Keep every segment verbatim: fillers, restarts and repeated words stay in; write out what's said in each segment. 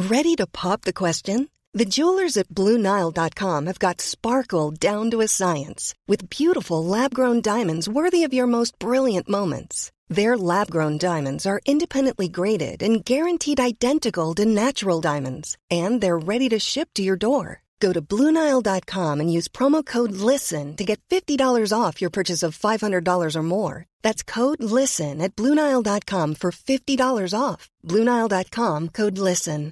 Ready to pop the question? The jewelers at Blue Nile dot com have got sparkle down to a science with beautiful lab-grown diamonds worthy of your most brilliant moments. Their lab-grown diamonds are independently graded and guaranteed identical to natural diamonds, and they're ready to ship to your door. Go to Blue Nile dot com and use promo code LISTEN to get fifty dollars off your purchase of five hundred dollars or more. That's code LISTEN at Blue Nile dot com for fifty dollars off. Blue Nile dot com, code LISTEN.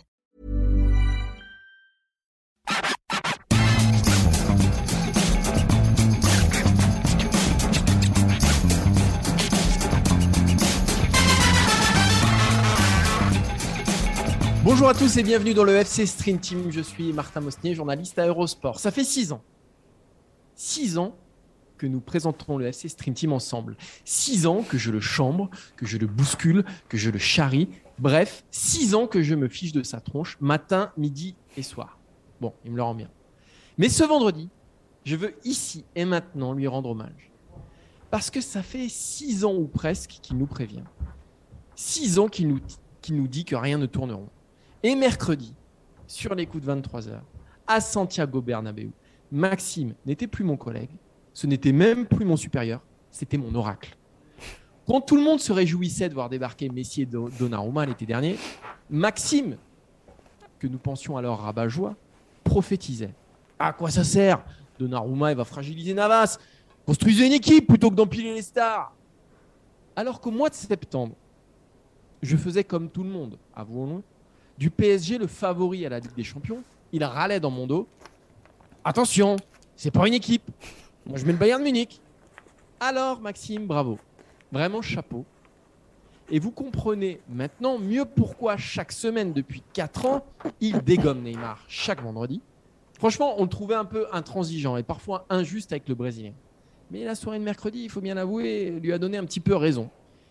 Bonjour à tous et bienvenue dans le F C Stream Team. Je suis Martin Mosnier, journaliste à Eurosport. Ça fait six ans. Six ans que nous présenterons le F C Stream Team ensemble. Six ans que je le chambre, que je le bouscule, que je le charrie. Bref, six ans que je me fiche de sa tronche, matin, midi et soir. Bon, il me le rend bien. Mais ce vendredi, je veux ici et maintenant lui rendre hommage. Parce que ça fait six ans ou presque qu'il nous prévient. Six ans qu'il nous, qu'il nous dit que rien ne tournera. Et mercredi, sur les coups de vingt-trois heures, à Santiago Bernabéu, Maxime n'était plus mon collègue, ce n'était même plus mon supérieur, c'était mon oracle. Quand tout le monde se réjouissait de voir débarquer Messi et Donnarumma l'été dernier, Maxime, que nous pensions alors rabat-joie, prophétisait. À quoi ça sert ? Donnarumma, il va fragiliser Navas. Construisez une équipe plutôt que d'empiler les stars. Alors qu'au mois de septembre, je faisais comme tout le monde, avouons-le, du P S G le favori à la Ligue des Champions. Il râlait dans mon dos. Attention, c'est pas une équipe. Moi, je mets le Bayern de Munich. Alors, Maxime, bravo. Vraiment chapeau. Et vous comprenez maintenant mieux pourquoi chaque semaine depuis quatre ans, il dégomme Neymar chaque vendredi. Franchement, on le trouvait un peu intransigeant et parfois injuste avec le Brésilien. Mais la soirée de mercredi, il faut bien l'avouer, lui a donné un petit peu raison.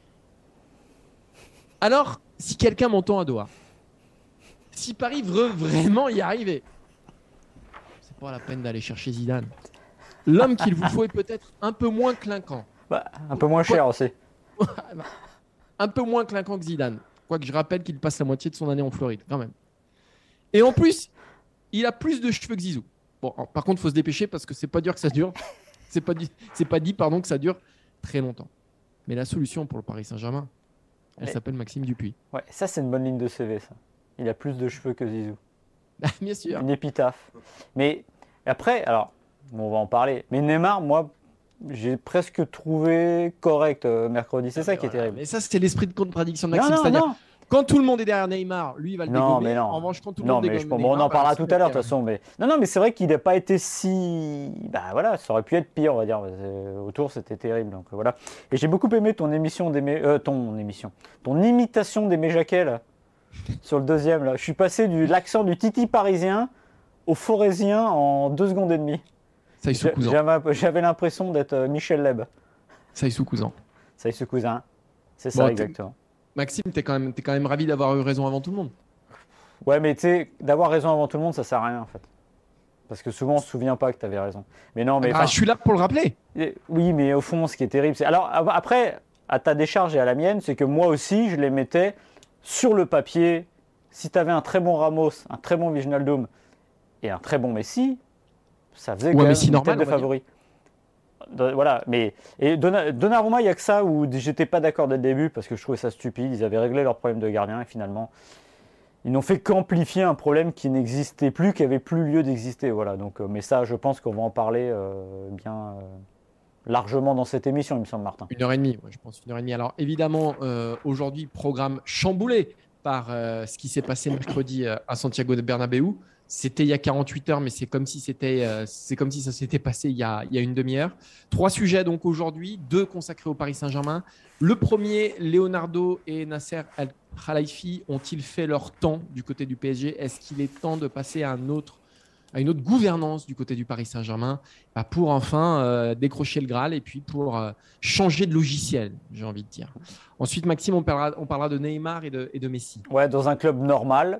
Alors, si quelqu'un m'entend à Doha, si Paris veut vraiment y arriver, c'est pas la peine d'aller chercher Zidane. L'homme qu'il vous faut est peut-être un peu moins clinquant. Bah, un peu moins cher aussi. Un peu moins clinquant que Zidane. Quoique je rappelle qu'il passe la moitié de son année en Floride, quand même. Et en plus, il a plus de cheveux que Zizou. Bon, alors, par contre, il faut se dépêcher parce que c'est pas dur que ça dure. C'est pas dit, c'est pas dit pardon, que ça dure très longtemps. Mais la solution pour le Paris Saint-Germain, elle Mais... s'appelle Maxime Dupuis. Ouais, ça, c'est une bonne ligne de C V, ça. Il a plus de cheveux que Zizou. Bien sûr. Une épitaphe. Mais après, alors, on va en parler. Mais Neymar, moi, j'ai presque trouvé correct euh, mercredi. C'est ah, ça qui voilà. est terrible. Mais ça, c'était l'esprit de contradiction de Maxime. Non, non, C'est-à-dire, non. quand tout le monde est derrière Neymar, lui, il va le non, dégommer. Mais non. En revanche, quand tout le non, monde mais dégomme je, Neymar, bon, on en parlera bah, tout à l'heure, de toute façon. Mais... Non, non, mais c'est vrai qu'il n'a pas été si... Bah voilà, ça aurait pu être pire, on va dire. Autour, c'était terrible. Donc voilà. Et j'ai beaucoup aimé ton émission d'Aimé... Euh, ton émission. Ton imitation d'Aimé Jacquet, là. Sur le deuxième, là. Je suis passé de l'accent du titi parisien au forésien en deux secondes et demie. Ça y sous cousin. J'avais, j'avais l'impression d'être Michel Leb. Ça y sous cousin. Ça y sous cousin. C'est ça, bon, exactement. T'es... Maxime, t'es quand, même, t'es quand même ravi d'avoir eu raison avant tout le monde. Ouais, mais tu sais, d'avoir raison avant tout le monde, ça sert à rien, en fait. Parce que souvent, on se souvient pas que t'avais raison. Mais non, mais. Ah, je suis là pour le rappeler. Oui, mais au fond, ce qui est terrible, c'est. Alors, après, à ta décharge et à la mienne, c'est que moi aussi, je les mettais. Sur le papier, si tu avais un très bon Ramos, un très bon Wijnaldum et un très bon Messi, ça faisait ouais, quand même une tête de favori. Voilà, mais et Donnarumma, il n'y a que ça où j'étais pas d'accord dès le début parce que je trouvais ça stupide. Ils avaient réglé leur problème de gardien et finalement, ils n'ont fait qu'amplifier un problème qui n'existait plus, qui avait plus lieu d'exister. Voilà. Donc, mais ça, je pense qu'on va en parler euh, bien. Euh, largement dans cette émission, il me semble, Martin. Une heure et demie, ouais, je pense une heure et demie. Alors évidemment, euh, aujourd'hui, programme chamboulé par euh, ce qui s'est passé mercredi euh, à Santiago de Bernabéu. C'était il y a quarante-huit heures, mais c'est comme si, c'était, euh, c'est comme si ça s'était passé il y, a, il y a une demi-heure. Trois sujets donc aujourd'hui, deux consacrés au Paris Saint-Germain. Le premier, Leonardo et Nasser Al-Khelaifi ont-ils fait leur temps du côté du P S G ? Est-ce qu'il est temps de passer à un autre à une autre gouvernance du côté du Paris Saint-Germain bah pour enfin euh, décrocher le Graal et puis pour euh, changer de logiciel, j'ai envie de dire. Ensuite, Maxime, on parlera, on parlera de Neymar et de, et de Messi. Ouais, dans un club normal,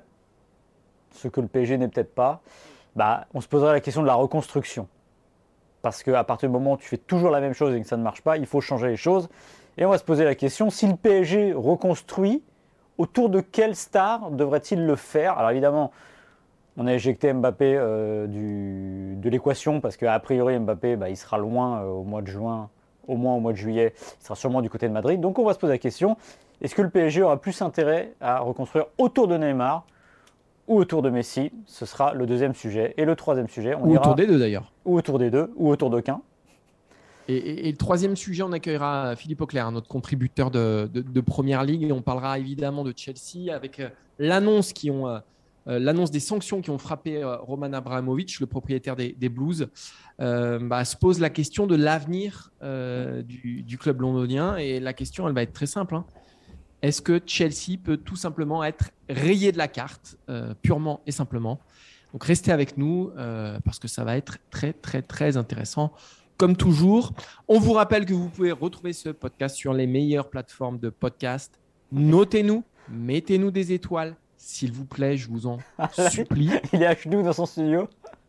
ce que le P S G n'est peut-être pas, bah, on se poserait la question de la reconstruction. Parce qu'à partir du moment où tu fais toujours la même chose et que ça ne marche pas, il faut changer les choses. Et on va se poser la question, si le P S G reconstruit, autour de quelle star devrait-il le faire? Alors évidemment, on a éjecté Mbappé euh, du, de l'équation parce qu'a priori Mbappé, bah, il sera loin euh, au mois de juin, au moins au mois de juillet, il sera sûrement du côté de Madrid. Donc on va se poser la question, est-ce que le P S G aura plus intérêt à reconstruire autour de Neymar ou autour de Messi? Ce sera le deuxième sujet. Et le troisième sujet, on ou ira... autour des deux d'ailleurs. Ou autour des deux, ou autour d'aucun. Et, et, et le troisième sujet, on accueillera Philippe Auclair, notre contributeur de, de, de Première Ligue. Et on parlera évidemment de Chelsea avec euh, l'annonce, qui ont, euh, l'annonce des sanctions qui ont frappé euh, Roman Abramovich, le propriétaire des, des Blues. Euh, bah, se pose la question de l'avenir euh, du, du club londonien. Et la question, elle va être très simple. Hein. Est-ce que Chelsea peut tout simplement être rayé de la carte, euh, purement et simplement? Donc restez avec nous euh, parce que ça va être très, très, très intéressant. Comme toujours, on vous rappelle que vous pouvez retrouver ce podcast sur les meilleures plateformes de podcast. Notez-nous, mettez-nous des étoiles, s'il vous plaît, je vous en supplie. Il est à genoux dans son studio.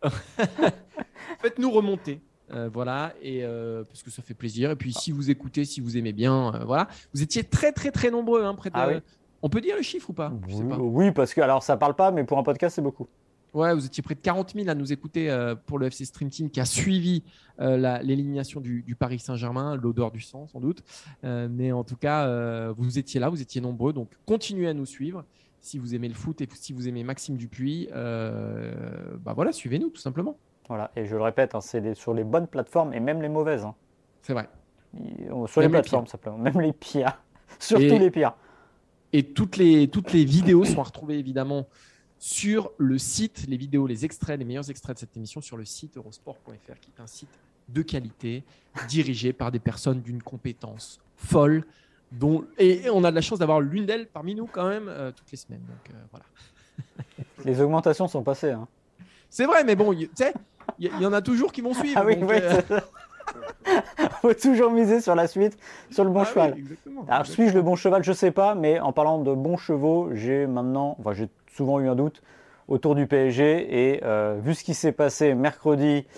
Faites-nous remonter, euh, voilà, et euh, parce que ça fait plaisir. Et puis si vous écoutez, si vous aimez bien, euh, voilà. Vous étiez très très très nombreux, hein, près de... Ah oui. On peut dire le chiffre ou pas? Je sais pas. Oui, parce que alors ça parle pas, mais pour un podcast c'est beaucoup. Ouais, vous étiez près de quarante mille à nous écouter euh, pour le F C Stream Team qui a suivi euh, la, l'élimination du, du Paris Saint-Germain, l'odeur du sang sans doute. Euh, mais en tout cas, euh, vous étiez là, vous étiez nombreux. Donc, continuez à nous suivre. Si vous aimez le foot et si vous aimez Maxime Dupuis, euh, bah voilà, suivez-nous tout simplement. Voilà, et je le répète, hein, c'est les, sur les bonnes plateformes et même les mauvaises. Hein. C'est vrai. Sur Même les les plateformes, pires. simplement. Même les pires. Surtout Et- les pires. Et toutes les, toutes les vidéos sont à retrouver évidemment sur le site, les vidéos, les extraits, les meilleurs extraits de cette émission sur le site eurosport point f r, qui est un site de qualité, dirigé par des personnes d'une compétence folle. Dont, et on a de la chance d'avoir l'une d'elles parmi nous quand même euh, toutes les semaines. Donc, euh, voilà. Les augmentations sont passées. Hein. C'est vrai, mais bon, tu sais, il y, y en a toujours qui vont suivre. Ah oui, donc, oui, euh, c'est ça. Faut toujours miser sur la suite, sur le bon ah cheval. oui, exactement, Alors, exactement. suis-je le bon cheval? Je sais pas, mais en parlant de bons chevaux, j'ai maintenant, enfin, j'ai souvent eu un doute autour du P S G et euh, vu ce qui s'est passé mercredi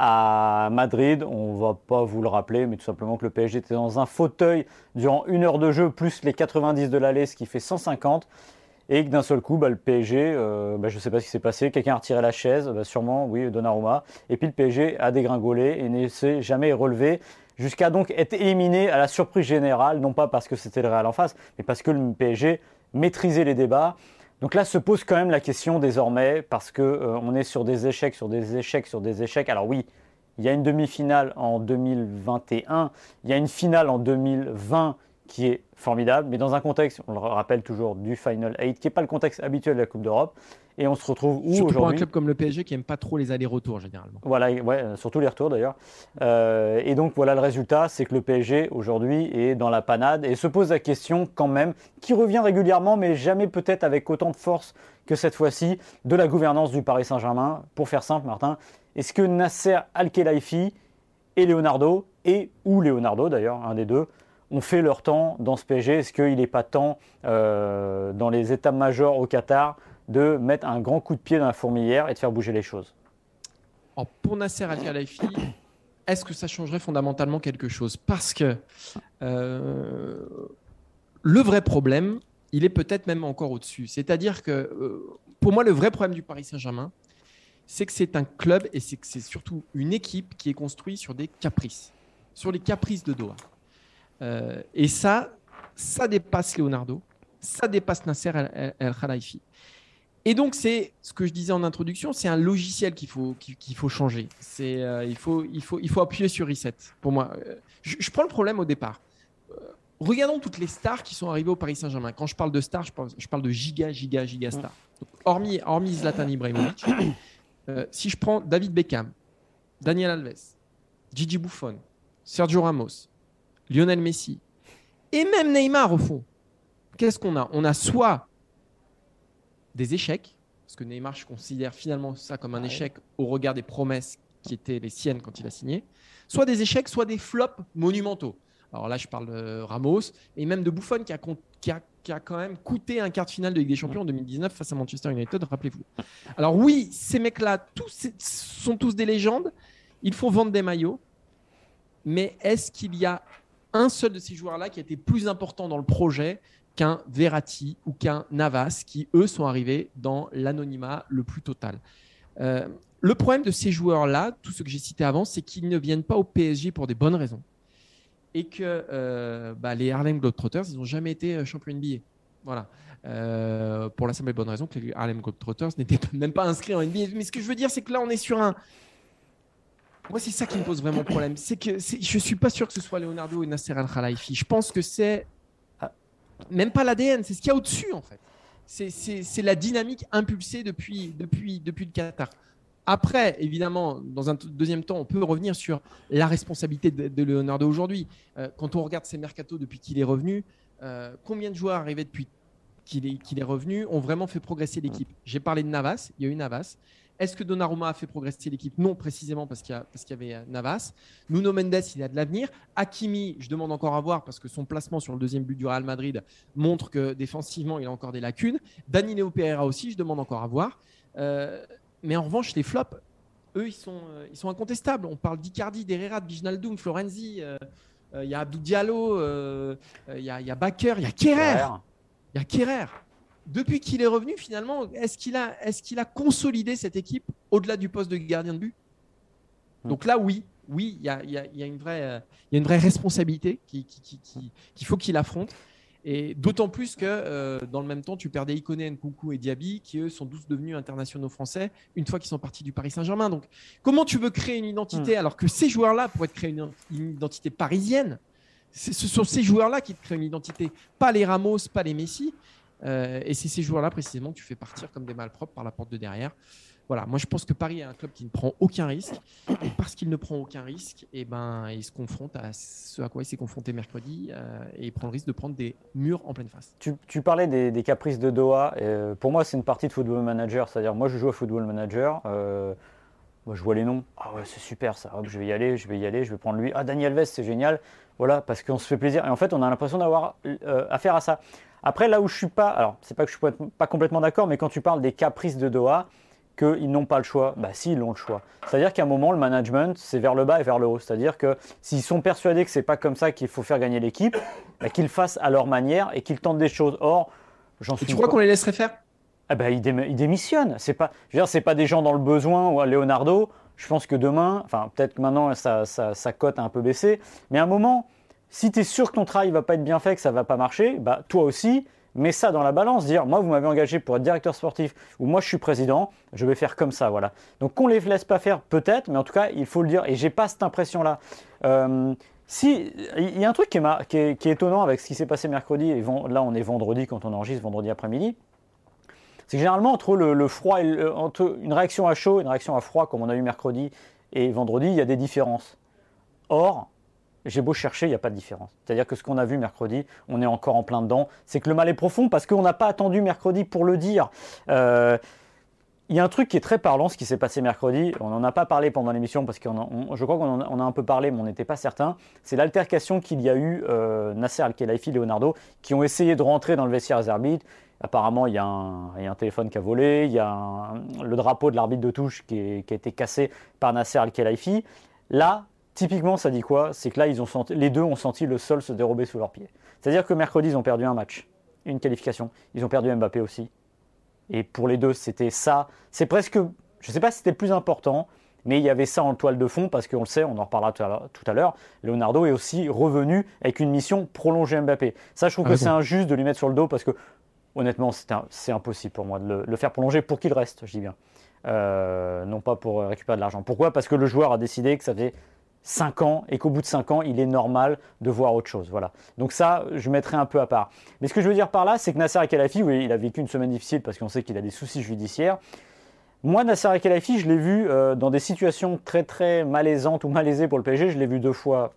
à Madrid, on va pas vous le rappeler, mais tout simplement que le P S G était dans un fauteuil durant une heure de jeu plus les quatre-vingt-dix de l'aller, ce qui fait cent cinquante. Et que d'un seul coup, bah, le P S G, euh, bah, je ne sais pas ce qui s'est passé, quelqu'un a retiré la chaise, bah, sûrement, oui, Donnarumma. Et puis le P S G a dégringolé et ne s'est jamais relevé, jusqu'à donc être éliminé à la surprise générale, non pas parce que c'était le Real en face, mais parce que le P S G maîtrisait les débats. Donc là se pose quand même la question désormais, parce qu'on euh, est sur des échecs, sur des échecs, sur des échecs. Alors oui, il y a une demi-finale en deux mille vingt et un, il y a une finale en deux mille vingt qui est formidable, mais dans un contexte, on le rappelle toujours, du Final huit, qui n'est pas le contexte habituel de la Coupe d'Europe. Et on se retrouve où Surtout pour un aujourd'hui? club comme le P S G qui n'aime pas trop les allers-retours généralement. Voilà, ouais, surtout les retours d'ailleurs. Euh, et donc voilà le résultat, c'est que le P S G aujourd'hui est dans la panade et se pose la question quand même, qui revient régulièrement, mais jamais peut-être avec autant de force que cette fois-ci, de la gouvernance du Paris Saint-Germain. Pour faire simple, Martin, est-ce que Nasser Al-Khelaifi et Leonardo, et ou Leonardo d'ailleurs, un des deux, ont fait leur temps dans ce P S G? Est-ce qu'il n'est pas temps, euh, dans les états-majors au Qatar, de mettre un grand coup de pied dans la fourmilière et de faire bouger les choses? Alors, pour Nasser Al-Khelaifi, est-ce que ça changerait fondamentalement quelque chose? Parce que euh, le vrai problème, il est peut-être même encore au-dessus. C'est-à-dire que, euh, pour moi, le vrai problème du Paris Saint-Germain, c'est que c'est un club et c'est que c'est surtout une équipe qui est construite sur des caprices, sur les caprices de Doha. Euh, et ça, ça dépasse Leonardo, ça dépasse Nasser Al-Khelaifi. Et donc, c'est ce que je disais en introduction, c'est un logiciel qu'il faut, qu'il, qu'il faut changer. C'est, euh, il, faut, il, faut, il faut appuyer sur reset, pour moi. Je, je prends le problème au départ. Euh, regardons toutes les stars qui sont arrivées au Paris Saint-Germain. Quand je parle de stars, je parle, je parle de giga, giga, giga stars. Donc, hormis, hormis Zlatan Ibrahimovic, euh, si je prends David Beckham, Daniel Alves, Gigi Buffon, Sergio Ramos, Lionel Messi et même Neymar au fond, qu'est-ce qu'on a? On a soit des échecs, parce que Neymar, je considère finalement ça comme un échec au regard des promesses qui étaient les siennes quand il a signé, soit des échecs, soit des flops monumentaux. Alors là, je parle de Ramos et même de Buffon qui a, qui a, qui a quand même coûté un quart de finale de Ligue des Champions en deux mille dix-neuf face à Manchester United, rappelez-vous. Alors oui, ces mecs-là, tous sont tous des légendes, ils font vendre des maillots, mais est-ce qu'il y a un seul de ces joueurs-là qui a été plus important dans le projet qu'un Verratti ou qu'un Navas qui, eux, sont arrivés dans l'anonymat le plus total. Euh, le problème de ces joueurs-là, tous ceux que j'ai cités avant, c'est qu'ils ne viennent pas au P S G pour des bonnes raisons. Et que euh, bah, les Harlem Globetrotters, ils n'ont jamais été champions N B A. Voilà. Euh, pour la simple et bonne raison que les Harlem Globetrotters n'étaient même pas inscrits en N B A. Mais ce que je veux dire, c'est que là, on est sur un... Moi, c'est ça qui me pose vraiment problème. C'est que c'est... je ne suis pas sûr que ce soit Leonardo et Nasser Al-Khelaifi. Je pense que c'est même pas l'A D N, c'est ce qu'il y a au-dessus, en fait. C'est, c'est, c'est la dynamique impulsée depuis, depuis, depuis le Qatar. Après, évidemment, dans un t- deuxième temps, on peut revenir sur la responsabilité de, de Leonardo aujourd'hui. Euh, quand on regarde ses mercatos depuis qu'il est revenu, euh, combien de joueurs arrivés depuis qu'il est, qu'il est revenu ont vraiment fait progresser l'équipe? J'ai parlé de Navas, il y a eu Navas. Est-ce que Donnarumma a fait progresser l'équipe? Non, précisément parce qu'il y a, parce qu'il y avait Navas. Nuno Mendes, il a de l'avenir. Hakimi, je demande encore à voir parce que son placement sur le deuxième but du Real Madrid montre que défensivement, il a encore des lacunes. Danilo Pereira aussi, je demande encore à voir. Euh, mais en revanche, les flops, eux, ils sont, euh, ils sont incontestables. On parle d'Icardi, d'Herrera, de Wijnaldum, Florenzi. Il euh, euh, y a Abdou Diallo, il euh, y, a, y a Bakker, il y a Kerrer. Il y a Kerrer. Depuis qu'il est revenu, finalement, est-ce qu'il a, est-ce qu'il a consolidé cette équipe au-delà du poste de gardien de but? Donc là, oui, oui, il y a, y a, y a une vraie, euh, y a une vraie responsabilité qui, qui, qui, qui, qu'il faut qu'il affronte. Et d'autant plus que euh, dans le même temps, tu perdais Ikoné, Nkunku et Diaby, qui eux sont tous devenus internationaux français une fois qu'ils sont partis du Paris Saint-Germain. Donc, comment tu veux créer une identité alors que ces joueurs-là pourraient te créer une, une identité parisienne? C'est, ce sont ces joueurs-là qui te créent une identité, pas les Ramos, pas les Messi. Euh, et c'est ces joueurs-là précisément que tu fais partir comme des malpropres par la porte de derrière. Voilà, moi je pense que Paris est un club qui ne prend aucun risque. Et parce qu'il ne prend aucun risque, eh ben, il se confronte à ce à quoi il s'est confronté mercredi euh, et il prend le risque de prendre des murs en pleine face. Tu, tu parlais des, des caprices de Doha. Euh, pour moi, c'est une partie de Football Manager. C'est-à-dire, moi je joue à Football Manager. Euh, moi je vois les noms. Ah ouais, c'est super ça. Hop, je vais y aller, je vais y aller, je vais prendre lui. Ah, Dani Alves, c'est génial. Voilà, parce qu'on se fait plaisir. Et en fait, on a l'impression d'avoir euh, affaire à ça. Après, là où je suis pas, alors c'est pas que je suis pas, pas complètement d'accord, mais quand tu parles des caprices de Doha, qu'ils n'ont pas le choix, bah si, ils ont le choix. C'est-à-dire qu'à un moment, le management, c'est vers le bas et vers le haut. C'est-à-dire que s'ils sont persuadés que c'est pas comme ça qu'il faut faire gagner l'équipe, bah, qu'ils le fassent à leur manière et qu'ils tentent des choses. Or, j'en suis. Et tu crois pas... qu'on les laisserait faire? Ah bah, ils, dé- ils démissionnent. C'est pas, je veux dire, c'est pas des gens dans le besoin ou à Leonardo. Je pense que demain, enfin peut-être que maintenant sa, sa, sa cote a un peu baissé, mais à un moment. Si tu es sûr que ton travail ne va pas être bien fait, que ça ne va pas marcher, bah, toi aussi, mets ça dans la balance. Dire, moi, vous m'avez engagé pour être directeur sportif ou moi, je suis président, je vais faire comme ça. Voilà. Donc, qu'on ne les laisse pas faire, peut-être, mais en tout cas, il faut le dire. Et je n'ai pas cette impression-là. Euh, si, il y a un truc qui est, mar- qui, est, qui est étonnant avec ce qui s'est passé mercredi, et vend- là, on est vendredi quand on enregistre, vendredi après-midi. C'est que généralement, entre le, le froid et le, entre une réaction à chaud et une réaction à froid, comme on a eu mercredi et vendredi, il y a des différences. Or, j'ai beau chercher, il n'y a pas de différence. C'est-à-dire que ce qu'on a vu mercredi, on est encore en plein dedans. C'est que le mal est profond parce qu'on n'a pas attendu mercredi pour le dire. Euh, il y a un truc qui est très parlant, ce qui s'est passé mercredi. On n'en a pas parlé pendant l'émission parce que je crois qu'on en a, on a un peu parlé, mais on n'était pas certain. C'est l'altercation qu'il y a eu euh, Nasser Al-Khelaifi, Leonardo, qui ont essayé de rentrer dans le vestiaire des arbitres. Apparemment, il y, a un, il y a un téléphone qui a volé, il y a un, le drapeau de l'arbitre de touche qui, est, qui a été cassé par Nasser Al-Khelaifi. Là, typiquement, ça dit quoi? C'est que là, ils ont senti, les deux ont senti le sol se dérober sous leurs pieds. C'est-à-dire que mercredi, ils ont perdu un match, une qualification. Ils ont perdu Mbappé aussi. Et pour les deux, c'était ça. C'est presque, je ne sais pas si c'était le plus important, mais il y avait ça en toile de fond parce qu'on le sait, on en reparlera tout à l'heure. Leonardo est aussi revenu avec une mission prolonger Mbappé. Ça, je trouve ah, que bon. c'est injuste de lui mettre sur le dos parce que, honnêtement, c'est, un, c'est impossible pour moi de le, le faire prolonger pour qu'il reste, je dis bien. Euh, non pas pour récupérer de l'argent. Pourquoi? Parce que le joueur a décidé que ça faisait cinq ans et qu'au bout de cinq ans, il est normal de voir autre chose. Voilà. Donc ça, je mettrai un peu à part. Mais ce que je veux dire par là, c'est que Nasser Al-Khelaifi, oui, il a vécu une semaine difficile parce qu'on sait qu'il a des soucis judiciaires. Moi, Nasser Al-Khelaifi, je l'ai vu euh, dans des situations très très malaisantes ou malaisées pour le P S G. Je l'ai vu deux fois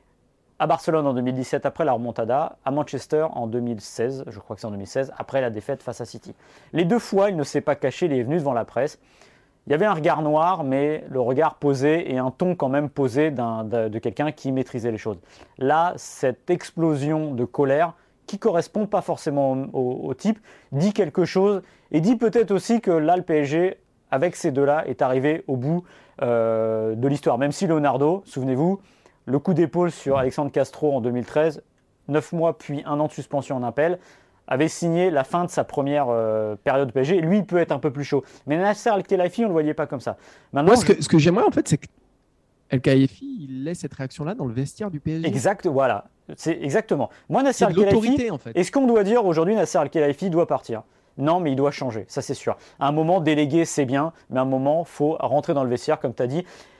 à Barcelone en deux mille dix-sept après la remontada, à Manchester en deux mille seize, je crois que c'est en deux mille seize, après la défaite face à City. Les deux fois, il ne s'est pas caché, il est venu devant la presse. Il y avait un regard noir, mais le regard posé et un ton quand même posé d'un, de, de quelqu'un qui maîtrisait les choses. Là, cette explosion de colère, qui ne correspond pas forcément au, au type, dit quelque chose et dit peut-être aussi que là, le P S G, avec ces deux-là, est arrivé au bout euh, de l'histoire. Même si Leonardo, souvenez-vous, le coup d'épaule sur Alexandre Castro en deux mille treize, neuf mois puis un an de suspension en appel, avait signé la fin de sa première euh, période P S G. Lui, il peut être un peu plus chaud. Mais Nasser Al-Khelaifi, on ne le voyait pas comme ça. Maintenant, Moi, ce que, ce que j'aimerais, en fait, c'est que El-Khelaifi, il laisse cette réaction-là dans le vestiaire du P S G. Exact, voilà. C'est exactement. Moi, Nasser Al-Khelaifi, en fait. Est-ce qu'on doit dire aujourd'hui Nasser Al-Khelaifi doit partir? Non, mais il doit changer, ça c'est sûr. À un moment, déléguer, c'est bien, mais à un moment, il faut rentrer dans le vestiaire, comme tu as dit.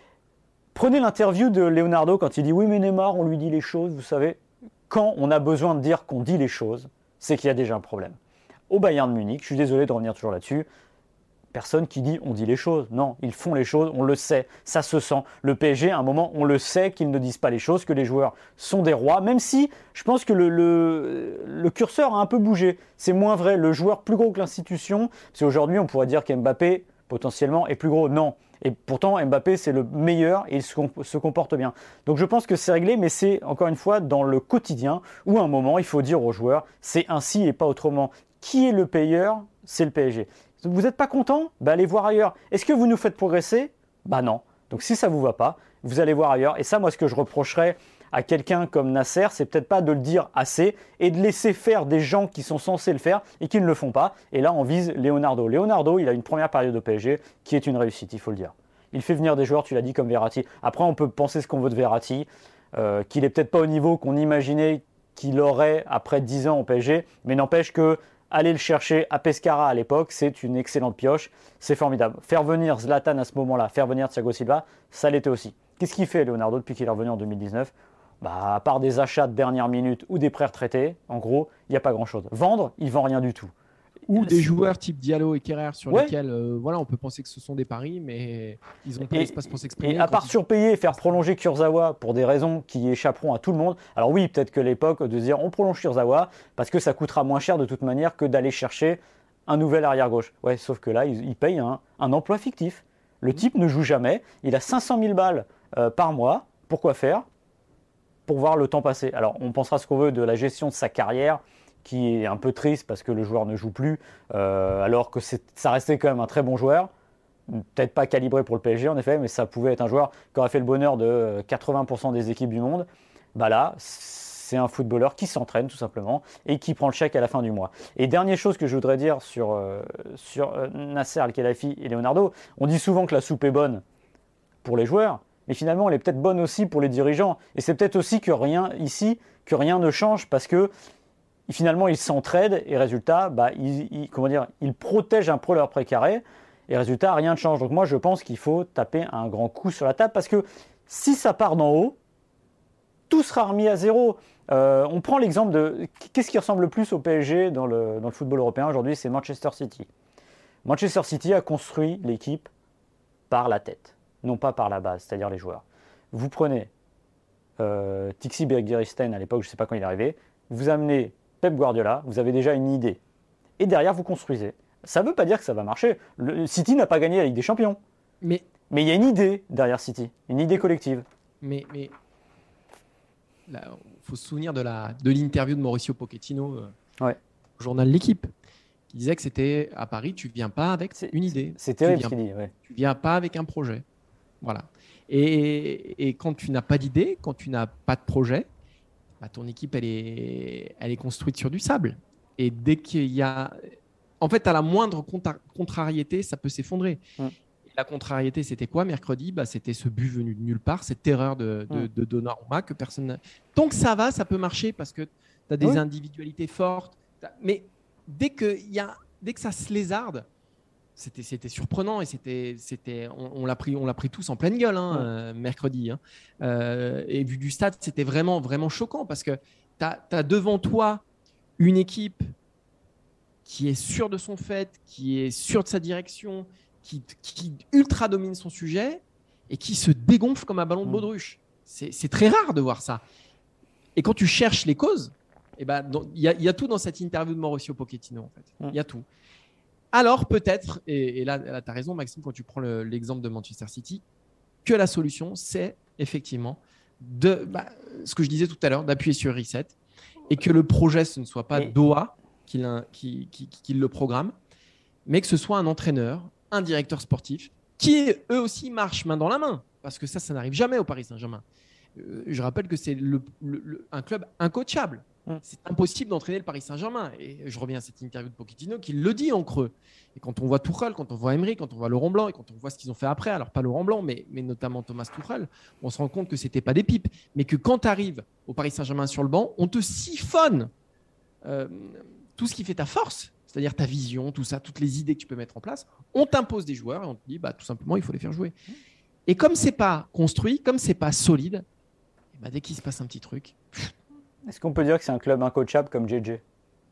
Prenez l'interview de Leonardo quand il dit « Oui, mais Neymar, on lui dit les choses, vous savez. » Quand on a besoin de dire qu'on dit les choses, c'est qu'il y a déjà un problème. Au Bayern de Munich, je suis désolé de revenir toujours là-dessus, personne qui dit on dit les choses. Non, ils font les choses, on le sait, ça se sent. Le P S G, à un moment, on le sait qu'ils ne disent pas les choses, que les joueurs sont des rois, même si je pense que le, le, le curseur a un peu bougé. C'est moins vrai, le joueur plus gros que l'institution, parce qu'aujourd'hui on pourrait dire qu'Mbappé, potentiellement, est plus gros. Non. Et pourtant, Mbappé, c'est le meilleur et il se comporte bien. Donc je pense que c'est réglé, mais c'est, encore une fois, dans le quotidien, où à un moment, il faut dire aux joueurs, c'est ainsi et pas autrement. Qui est le payeur? C'est le P S G. Vous n'êtes pas content? Bah, allez voir ailleurs. Est-ce que vous nous faites progresser? Bah non. Donc si ça ne vous va pas, vous allez voir ailleurs. Et ça, moi, ce que je reprocherais à quelqu'un comme Nasser, c'est peut-être pas de le dire assez et de laisser faire des gens qui sont censés le faire et qui ne le font pas. Et là, on vise Leonardo. Leonardo, il a une première période au P S G qui est une réussite, il faut le dire. Il fait venir des joueurs, tu l'as dit, comme Verratti. Après, on peut penser ce qu'on veut de Verratti, euh, qu'il n'est peut-être pas au niveau qu'on imaginait qu'il aurait après dix ans au P S G, mais n'empêche que aller le chercher à Pescara à l'époque, c'est une excellente pioche, c'est formidable. Faire venir Zlatan à ce moment-là, faire venir Thiago Silva, ça l'était aussi. Qu'est-ce qu'il fait, Leonardo, depuis qu'il est revenu en deux mille dix-neuf? Bah, à part des achats de dernière minute ou des prêts retraités, en gros, il n'y a pas grand-chose. Vendre, il ne vend rien du tout. Ou des joueurs type Diallo et Kerrer sur ouais. lesquels euh, voilà, on peut penser que ce sont des paris, mais ils n'ont pas l'espace pour s'exprimer. Et à part ils... surpayer et faire prolonger Kurzawa pour des raisons qui échapperont à tout le monde, alors oui, peut-être que l'époque de se dire on prolonge Kurzawa parce que ça coûtera moins cher de toute manière que d'aller chercher un nouvel arrière-gauche. Ouais, sauf que là, il, il paye un, un emploi fictif. Le type ne joue jamais, il a cinq cent mille balles euh, par mois. Pourquoi faire? Pour voir le temps passer. Alors, on pensera ce qu'on veut de la gestion de sa carrière, qui est un peu triste parce que le joueur ne joue plus, euh, alors que ça restait quand même un très bon joueur. Peut-être pas calibré pour le P S G en effet, mais ça pouvait être un joueur qui aurait fait le bonheur de quatre-vingts pour cent des équipes du monde. Bah là, c'est un footballeur qui s'entraîne tout simplement et qui prend le chèque à la fin du mois. Et dernière chose que je voudrais dire sur, euh, sur euh, Nasser Al-Khelaifi et Leonardo, on dit souvent que la soupe est bonne pour les joueurs, mais finalement elle est peut-être bonne aussi pour les dirigeants. Et c'est peut-être aussi que rien ici, que rien ne change parce que finalement, ils s'entraident et résultat, bah, ils, ils, comment dire, ils protègent un peu leur précaré et résultat, rien ne change. Donc moi, je pense qu'il faut taper un grand coup sur la table parce que si ça part d'en haut, tout sera remis à zéro. Euh, on prend l'exemple de qu'est-ce qui ressemble le plus au P S G dans le, dans le football européen aujourd'hui, c'est Manchester City. Manchester City a construit l'équipe par la tête, non pas par la base, c'est-à-dire les joueurs. Vous prenez euh, Tixi Begiristain à l'époque, je ne sais pas quand il est arrivé, vous amenez Pep Guardiola, vous avez déjà une idée. Et derrière, vous construisez. Ça ne veut pas dire que ça va marcher. Le City n'a pas gagné la Ligue des Champions. Mais mais il y a une idée derrière City, une idée collective. Mais mais il faut se souvenir de la de l'interview de Mauricio Pochettino euh, ouais. au journal L'Équipe, qui disait que c'était à Paris, tu viens pas avec une idée. C'est terrible ce qu'il dit. Ouais. Tu viens pas avec un projet. Voilà. Et, et quand tu n'as pas d'idée, quand tu n'as pas de projet, bah, ton équipe, elle est, elle est construite sur du sable. Et dès qu'il y a... En fait, à la moindre contra- contrariété, ça peut s'effondrer. Mm. Et la contrariété, c'était quoi mercredi? Bah, c'était ce but venu de nulle part, cette erreur de, de, mm. de Donnarumma que personne n'a... Tant que ça va, ça peut marcher parce que tu as des oui. individualités fortes. Mais dès que, y a, dès que ça se lézarde, c'était, c'était surprenant et c'était, c'était, on, on, l'a pris, on l'a pris tous en pleine gueule hein, ouais. euh, mercredi. Hein. Euh, et vu du stade, c'était vraiment, vraiment choquant parce que tu as devant toi une équipe qui est sûre de son fait, qui est sûre de sa direction, qui, qui ultra domine son sujet et qui se dégonfle comme un ballon de baudruche. C'est, c'est très rare de voir ça. Et quand tu cherches les causes, il ben, y, y a tout dans cette interview de Mauricio Pochettino. En fait. Il ouais. y a tout. Alors peut-être, et, et là, là tu as raison Maxime, quand tu prends le, l'exemple de Manchester City, que la solution, c'est effectivement de, bah, ce que je disais tout à l'heure, d'appuyer sur Reset et que le projet, ce ne soit pas et... Doha qui, qui, qui, qui le programme, mais que ce soit un entraîneur, un directeur sportif, qui eux aussi marchent main dans la main, parce que ça, ça n'arrive jamais au Paris Saint-Germain. Euh, je rappelle que c'est le, le, le, un club incoachable. Mm. C'est impossible d'entraîner le Paris Saint-Germain. Et je reviens à cette interview de Pochettino qui le dit en creux. Et quand on voit Tuchel, quand on voit Emery, quand on voit Laurent Blanc et quand on voit ce qu'ils ont fait après, alors pas Laurent Blanc, mais, mais notamment Thomas Tuchel, on se rend compte que c'était pas des pipes. Mais que quand tu arrives au Paris Saint-Germain sur le banc, on te siphonne euh, tout ce qui fait ta force, c'est-à-dire ta vision, tout ça, toutes les idées que tu peux mettre en place. On t'impose des joueurs et on te dit bah, tout simplement, il faut les faire jouer. Et comme c'est pas construit, comme c'est pas solide, et bah, dès qu'il se passe un petit truc. Est-ce qu'on peut dire que c'est un club incoachable comme J J?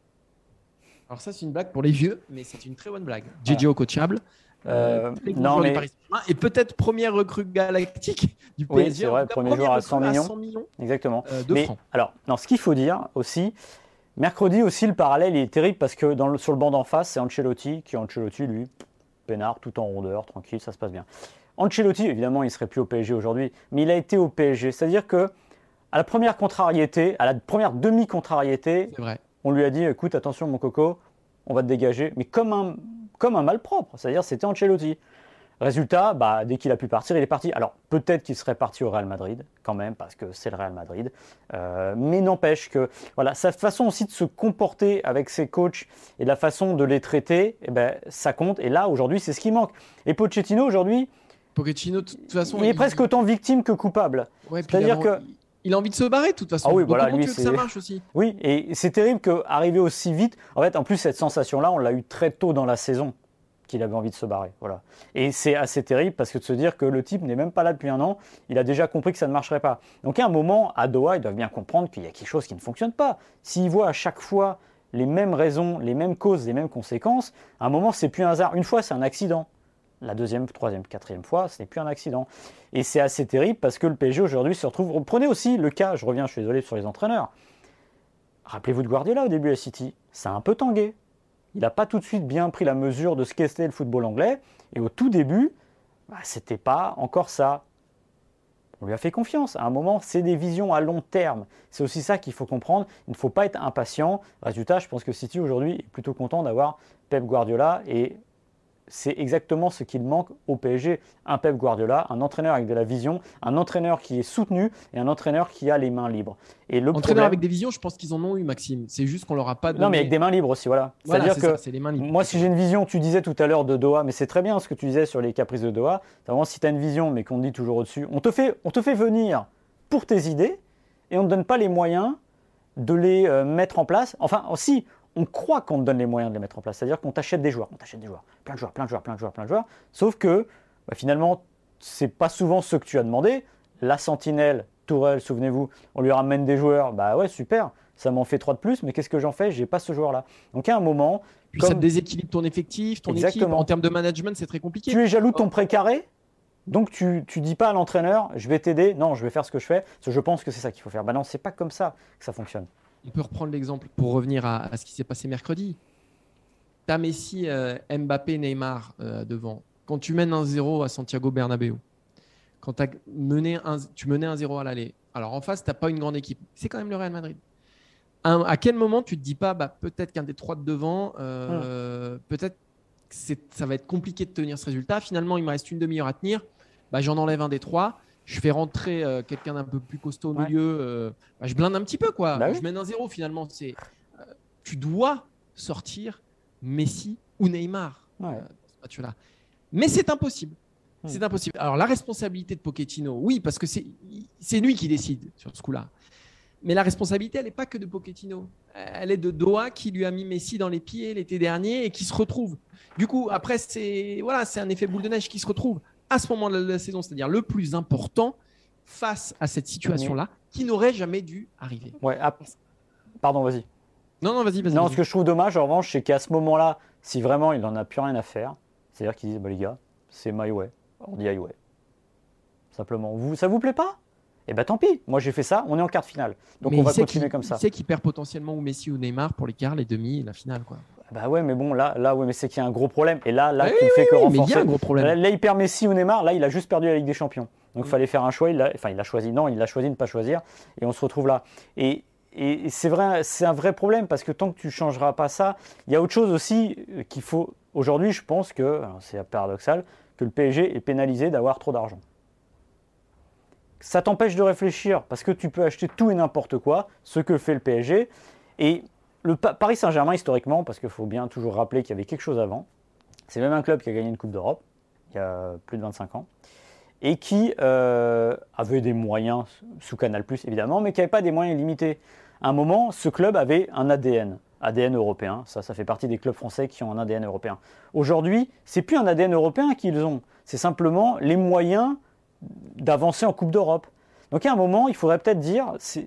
Alors ça, c'est une blague pour les vieux, mais c'est une très bonne blague. J J au coachable. Euh, euh, non, mais... Paris et peut-être première recrue galactique du P S G. Oui, c'est vrai, premier, premier joueur à cent millions. À cent millions. Exactement. Euh, de mais, francs. Alors, non, ce qu'il faut dire aussi, mercredi aussi, le parallèle est terrible parce que dans le, sur le banc d'en face, c'est Ancelotti qui, Ancelotti, lui, peinard, tout en rondeur, tranquille, ça se passe bien. Ancelotti, évidemment, il ne serait plus au P S G aujourd'hui, mais il a été au P S G. C'est-à-dire que à la première contrariété, à la première demi-contrariété, on lui a dit, écoute, attention mon coco, on va te dégager, mais comme un, comme un malpropre, c'est-à-dire c'était Ancelotti. Résultat, bah, dès qu'il a pu partir, il est parti. Alors peut-être qu'il serait parti au Real Madrid, quand même, parce que c'est le Real Madrid, euh, mais n'empêche que voilà, sa façon aussi de se comporter avec ses coachs et la façon de les traiter, eh ben, ça compte, et là, aujourd'hui, c'est ce qui manque. Et Pochettino, aujourd'hui, Pochettino, de toute façon, il est il... presque autant victime que coupable. Ouais, c'est-à-dire que... Il a envie de se barrer de toute façon. Ah oui, donc voilà, comment lui, tu veux que ça marche aussi? Oui, et c'est terrible qu'arriver aussi vite. En fait, en plus, cette sensation-là, on l'a eu très tôt dans la saison, qu'il avait envie de se barrer. Voilà. Et c'est assez terrible parce que de se dire que le type n'est même pas là depuis un an, il a déjà compris que ça ne marcherait pas. Donc à un moment, à Doha, ils doivent bien comprendre qu'il y a quelque chose qui ne fonctionne pas. S'ils voient à chaque fois les mêmes raisons, les mêmes causes, les mêmes conséquences, à un moment, c'est plus un hasard. Une fois, c'est un accident. La deuxième, troisième, quatrième fois, ce n'est plus un accident. Et c'est assez terrible parce que le P S G aujourd'hui se retrouve... Prenez aussi le cas, je reviens, je suis désolé sur les entraîneurs. Rappelez-vous de Guardiola au début à City, ça a un peu tangué. Il n'a pas tout de suite bien pris la mesure de ce qu'était le football anglais. Et au tout début, bah, c'était pas encore ça. On lui a fait confiance. À un moment, c'est des visions à long terme. C'est aussi ça qu'il faut comprendre. Il ne faut pas être impatient. Résultat, je pense que City aujourd'hui est plutôt content d'avoir Pep Guardiola et c'est exactement ce qu'il manque au P S G. Un Pep Guardiola, un entraîneur avec de la vision, un entraîneur qui est soutenu et un entraîneur qui a les mains libres. Et le entraîneur problème... avec des visions, je pense qu'ils en ont eu, Maxime. C'est juste qu'on leur a pas donné... Non, mais avec des mains libres aussi, voilà. voilà C'est-à-dire c'est que ça, c'est les mains libres. Moi, si j'ai une vision, tu disais tout à l'heure de Doha, mais c'est très bien ce que tu disais sur les caprices de Doha. Vraiment, si tu as une vision, mais qu'on te dit toujours au-dessus, on te fait, on te fait venir pour tes idées et on ne te donne pas les moyens de les euh, mettre en place. Enfin, si... On croit qu'on te donne les moyens de les mettre en place. C'est-à-dire qu'on t'achète des joueurs, on t'achète des joueurs, plein de joueurs, plein de joueurs, plein de joueurs, plein de joueurs. Sauf que bah, finalement, c'est pas souvent ce que tu as demandé. La sentinelle, Tourelle, souvenez-vous, on lui ramène des joueurs. Bah ouais, super, ça m'en fait trois de plus, mais qu'est-ce que j'en fais? J'ai pas ce joueur-là. Donc à un moment, puis comme... ça déséquilibre ton effectif, ton Exactement. équipe. En termes de management, c'est très compliqué. Tu es jaloux de ton précaré. Donc tu tu dis pas à l'entraîneur, je vais t'aider. Non, je vais faire ce que je fais. Parce que je pense que c'est ça qu'il faut faire. Bah non, c'est pas comme ça que ça fonctionne. On peut reprendre l'exemple pour revenir à, à ce qui s'est passé mercredi. Tu as Messi, euh, Mbappé, Neymar euh, devant. Quand tu mènes un zéro à Santiago Bernabéu, quand as mené un, tu menais un zéro à l'aller, alors en face, tu n'as pas une grande équipe. C'est quand même le Real Madrid. Un, à quel moment tu ne te dis pas, bah, peut-être qu'un des trois de devant, euh, mmh. peut-être que ça va être compliqué de tenir ce résultat. Finalement, il me reste une demi-heure à tenir. Bah, j'en enlève un des trois. Je fais rentrer euh, quelqu'un d'un peu plus costaud au ouais. milieu. Euh, bah, je blinde un petit peu, quoi. Bah, je oui. mène un zéro finalement. C'est, euh, tu dois sortir Messi ou Neymar ouais. euh, dans ce match-là. Mais c'est impossible. Mmh. C'est impossible. Alors la responsabilité de Pochettino, oui, parce que c'est, c'est lui qui décide sur ce coup-là. Mais la responsabilité, elle n'est pas que de Pochettino. Elle est de Doha qui lui a mis Messi dans les pieds l'été dernier et qui se retrouve. Du coup, après, c'est, voilà, c'est un effet boule de neige qui se retrouve à ce moment de la saison, c'est-à-dire le plus important face à cette situation-là qui n'aurait jamais dû arriver. Ouais, ah, pardon, vas-y. Non, non, vas-y, vas-y. Non, vas-y. ce que je trouve dommage, en revanche, c'est qu'à ce moment-là, si vraiment il n'en a plus rien à faire, c'est-à-dire qu'ils disent, bah, les gars, c'est my way, on dit highway. Simplement, vous, ça vous plaît pas? Eh bien, tant pis. Moi, j'ai fait ça. On est en quart de finale. Donc, mais on va continuer comme ça. Il sait qu'il perd potentiellement ou Messi ou Neymar pour les quarts, les demi et la finale, quoi. Bah ouais, mais bon, là, là ouais, mais c'est qu'il y a un gros problème. Et là, là, oui, tu ne oui, fais que oui, renforcer. Mais il y a un gros problème. Là, là, il perd Messi ou Neymar. Là, il a juste perdu la Ligue des Champions. Donc, il mmh. fallait faire un choix. Il a, enfin, il a choisi. Non, il a choisi de ne pas choisir. Et on se retrouve là. Et, et c'est vrai, c'est un vrai problème parce que tant que tu ne changeras pas ça, il y a autre chose aussi qu'il faut. Aujourd'hui, je pense que, alors c'est paradoxal, que le P S G est pénalisé d'avoir trop d'argent. ça t'empêche de réfléchir parce que tu peux acheter tout et n'importe quoi, ce que fait le P S G. Et le Paris Saint-Germain, historiquement, parce qu'il faut bien toujours rappeler qu'il y avait quelque chose avant, c'est même un club qui a gagné une Coupe d'Europe il y a plus de vingt-cinq ans et qui euh, avait des moyens sous Canal+, évidemment, mais qui n'avait pas des moyens illimités. À un moment, ce club avait un A D N, A D N européen. Ça, ça fait partie des clubs français qui ont un A D N européen. Aujourd'hui, c'est plus un A D N européen qu'ils ont, c'est simplement les moyens d'avancer en Coupe d'Europe. Donc, à un moment, il faudrait peut-être dire, c'est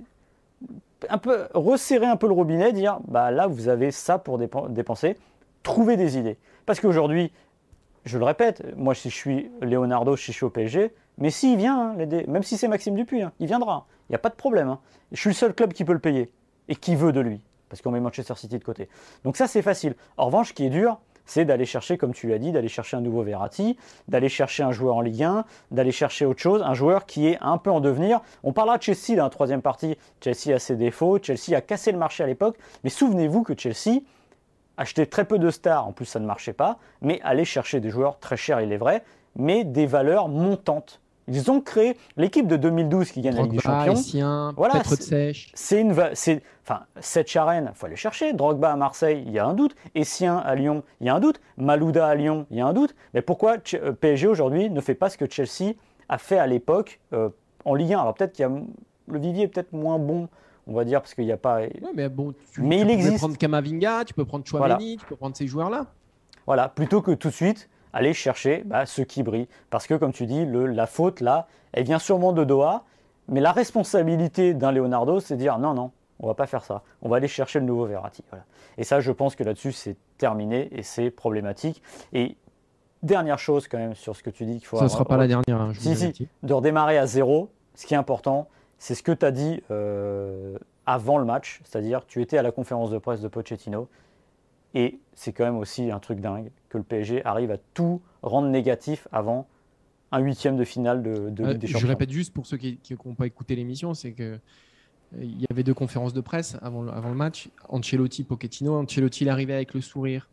un peu resserrer un peu le robinet, dire, bah là, vous avez ça pour dépenser, trouver des idées. Parce qu'aujourd'hui, je le répète, moi, si je suis Leonardo, si je suis au P S G, mais s'il vient, hein, même si c'est Maxime Dupuis, hein, il viendra. Il n'y a pas de problème. Hein. Je suis le seul club qui peut le payer et qui veut de lui, parce qu'on met Manchester City de côté. Donc ça, c'est facile. En revanche, ce qui est dur, c'est d'aller chercher, comme tu l'as dit, d'aller chercher un nouveau Verratti, d'aller chercher un joueur en Ligue un, d'aller chercher autre chose, un joueur qui est un peu en devenir. On parlera de Chelsea dans la troisième partie. Chelsea a ses défauts, Chelsea a cassé le marché à l'époque, mais souvenez-vous que Chelsea achetait très peu de stars, en plus ça ne marchait pas, mais allait chercher des joueurs très chers, il est vrai, mais des valeurs montantes. Ils ont créé l'équipe de deux mille douze qui gagne Drogba, la Ligue des Champions. Essien, voilà, c'est, c'est une, c'est, enfin, Setcharen, il faut aller chercher. Drogba à Marseille, il y a un doute. Essien à Lyon, il y a un doute. Malouda à Lyon, il y a un doute. Mais pourquoi P S G aujourd'hui ne fait pas ce que Chelsea a fait à l'époque euh, en Ligue un? Alors peut-être qu'il y a le vivier est peut-être moins bon, on va dire, parce qu'il n'y a pas. Ouais, mais bon, tu, mais tu il peux existe. prendre Kamavinga, tu peux prendre Chouameni, voilà. Tu peux prendre ces joueurs-là. Voilà, plutôt que tout de suite aller chercher bah, ceux qui brillent. Parce que, comme tu dis, le, la faute, là, elle vient sûrement de Doha. Mais la responsabilité d'un Leonardo, c'est de dire non, non, on ne va pas faire ça. On va aller chercher le nouveau Verratti. Voilà. Et ça, je pense que là-dessus, c'est terminé et c'est problématique. Et dernière chose, quand même, sur ce que tu dis qu'il faut... Ça ne avoir... sera pas la dernière. Hein, je si, si, de redémarrer à zéro. Ce qui est important, c'est ce que tu as dit euh, avant le match. C'est-à-dire, tu étais à la conférence de presse de Pochettino. Et c'est quand même aussi un truc dingue que le P S G arrive à tout rendre négatif avant un huitième de finale de, de euh, Ligue des Champions. Je répète juste pour ceux qui n'ont pas écouté l'émission, c'est qu'il euh, y avait deux conférences de presse avant, avant le match. Ancelotti, Pochettino. Ancelotti, il arrivait avec le sourire,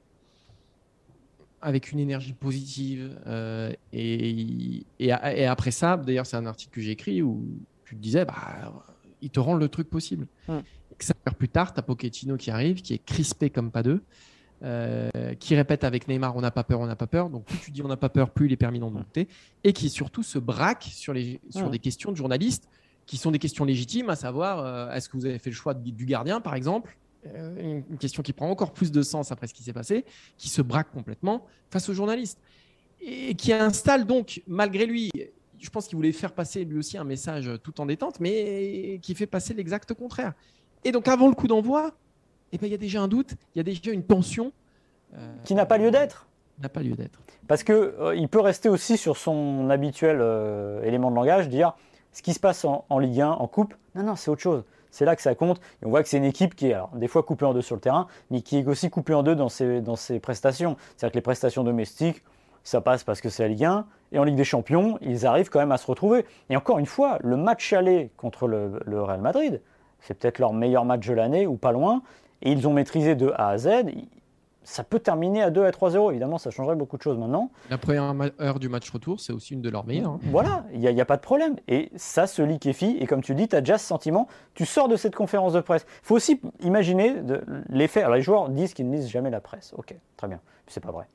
avec une énergie positive. Euh, et, et, et après ça, d'ailleurs, c'est un article que j'ai écrit où tu te disais, bah, il te rend le truc possible. Hum. Cinq heures plus tard, tu as Pochettino qui arrive, qui est crispé comme pas deux. Euh, qui répète avec Neymar, on n'a pas peur, on n'a pas peur. Donc plus tu dis on n'a pas peur, plus il est permis d'en douter. Et qui surtout se braque sur, les, sur mmh. des questions de journalistes qui sont des questions légitimes, à savoir euh, est-ce que vous avez fait le choix de, du gardien par exemple, euh, une, une question qui prend encore plus de sens après ce qui s'est passé, qui se braque complètement face aux journalistes. Et qui installe donc, malgré lui, je pense qu'il voulait faire passer lui aussi un message tout en détente, mais qui fait passer l'exact contraire. Et donc avant le coup d'envoi, eh ben, y a déjà un doute, il y a déjà une tension. Euh, qui n'a pas lieu d'être. N'a pas lieu d'être. Parce qu'il euh, peut rester aussi sur son habituel euh, élément de langage, dire ce qui se passe en, en Ligue un, en Coupe, non, non, c'est autre chose. C'est là que ça compte. Et on voit que c'est une équipe qui est alors, des fois coupée en deux sur le terrain, mais qui est aussi coupée en deux dans ses, dans ses prestations. C'est-à-dire que les prestations domestiques, ça passe parce que c'est la Ligue un. Et en Ligue des Champions, ils arrivent quand même à se retrouver. Et encore une fois, le match aller contre le, le Real Madrid, c'est peut-être leur meilleur match de l'année ou pas loin. Et ils ont maîtrisé de A à Z. Ça peut terminer à deux à trois zéro. Évidemment, ça changerait beaucoup de choses maintenant. La première heure du match retour, c'est aussi une de leurs meilleures. Hein. Voilà, il n'y a, a pas de problème. Et ça se liquéfie. Et comme tu dis, tu as déjà ce sentiment. Tu sors de cette conférence de presse. Il faut aussi imaginer de, l'effet. Alors, les joueurs disent qu'ils ne lisent jamais la presse. Ok, très bien. C'est pas vrai.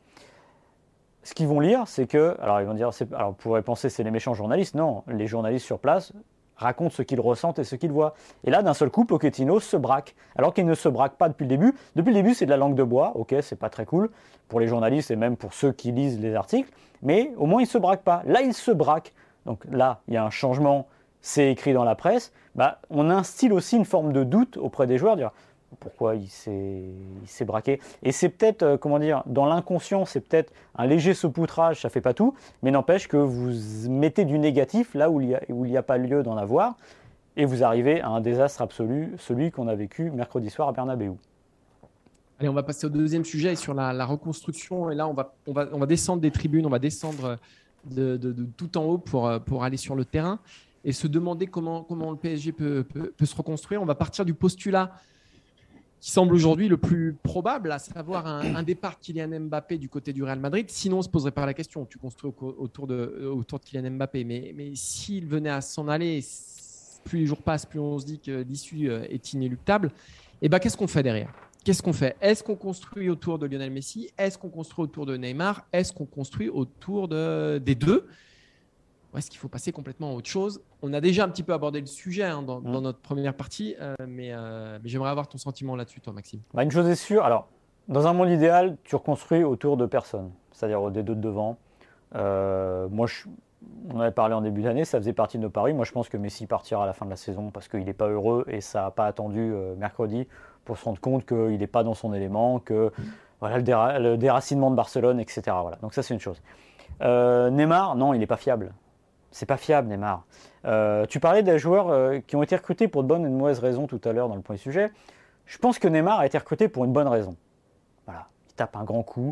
Ce qu'ils vont lire, c'est que... Alors, ils vont dire... Alors, on pourrait penser que c'est les méchants journalistes. Non, les journalistes sur place racontent ce qu'ils ressentent et ce qu'ils voient. Et là, d'un seul coup, Pochettino se braque. Alors qu'il ne se braque pas depuis le début. Depuis le début, c'est de la langue de bois. Ok, c'est pas très cool pour les journalistes et même pour ceux qui lisent les articles. Mais au moins, il ne se braque pas. Là, il se braque. Donc là, il y a un changement. C'est écrit dans la presse. Bah, on instille aussi une forme de doute auprès des joueurs. Dire pourquoi il s'est, il s'est braqué. Et c'est peut-être, euh, comment dire, dans l'inconscient, c'est peut-être un léger saupoutrage, ça ne fait pas tout, mais n'empêche que vous mettez du négatif là où il n'y a, où il y a pas lieu d'en avoir, et vous arrivez à un désastre absolu, celui qu'on a vécu mercredi soir à Bernabéu. Allez, on va passer au deuxième sujet sur la, la reconstruction, et là, on va, on, va, on va descendre des tribunes, on va descendre de, de, de tout en haut pour, pour aller sur le terrain, et se demander comment, comment le P S G peut, peut, peut se reconstruire. On va partir du postulat qui semble aujourd'hui le plus probable, à savoir un, un départ de Kylian Mbappé du côté du Real Madrid. Sinon, on ne se poserait pas la question. Tu construis au, autour, de, autour de Kylian Mbappé. Mais, mais s'il venait à s'en aller, plus les jours passent, plus on se dit que l'issue est inéluctable. Et ben, qu'est-ce qu'on fait derrière ? Qu'est-ce qu'on fait ? Est-ce qu'on construit autour de Lionel Messi ? Est-ce qu'on construit autour de Neymar ? Est-ce qu'on construit autour de, des deux ? Ou est-ce qu'il faut passer complètement à autre chose ? On a déjà un petit peu abordé le sujet hein, dans, mmh. dans notre première partie, euh, mais, euh, mais j'aimerais avoir ton sentiment là-dessus, toi, Maxime. Bah, une chose est sûre, alors, dans un monde idéal, tu reconstruis autour de personnes, c'est-à-dire des deux de devant. Euh, moi, je, on avait parlé en début d'année, ça faisait partie de nos paris. Moi, je pense que Messi partira à la fin de la saison parce qu'il n'est pas heureux et ça n'a pas attendu euh, mercredi pour se rendre compte qu'il n'est pas dans son élément, que mmh. voilà, le, déra- le déracinement de Barcelone, et cetera. Voilà. Donc ça, c'est une chose. Euh, Neymar, non, il n'est pas fiable. C'est pas fiable, Neymar. Euh, tu parlais des joueurs euh, qui ont été recrutés pour de bonnes et de mauvaises raisons tout à l'heure dans le premier sujet. Je pense que Neymar a été recruté pour une bonne raison. Voilà, il tape un grand coup.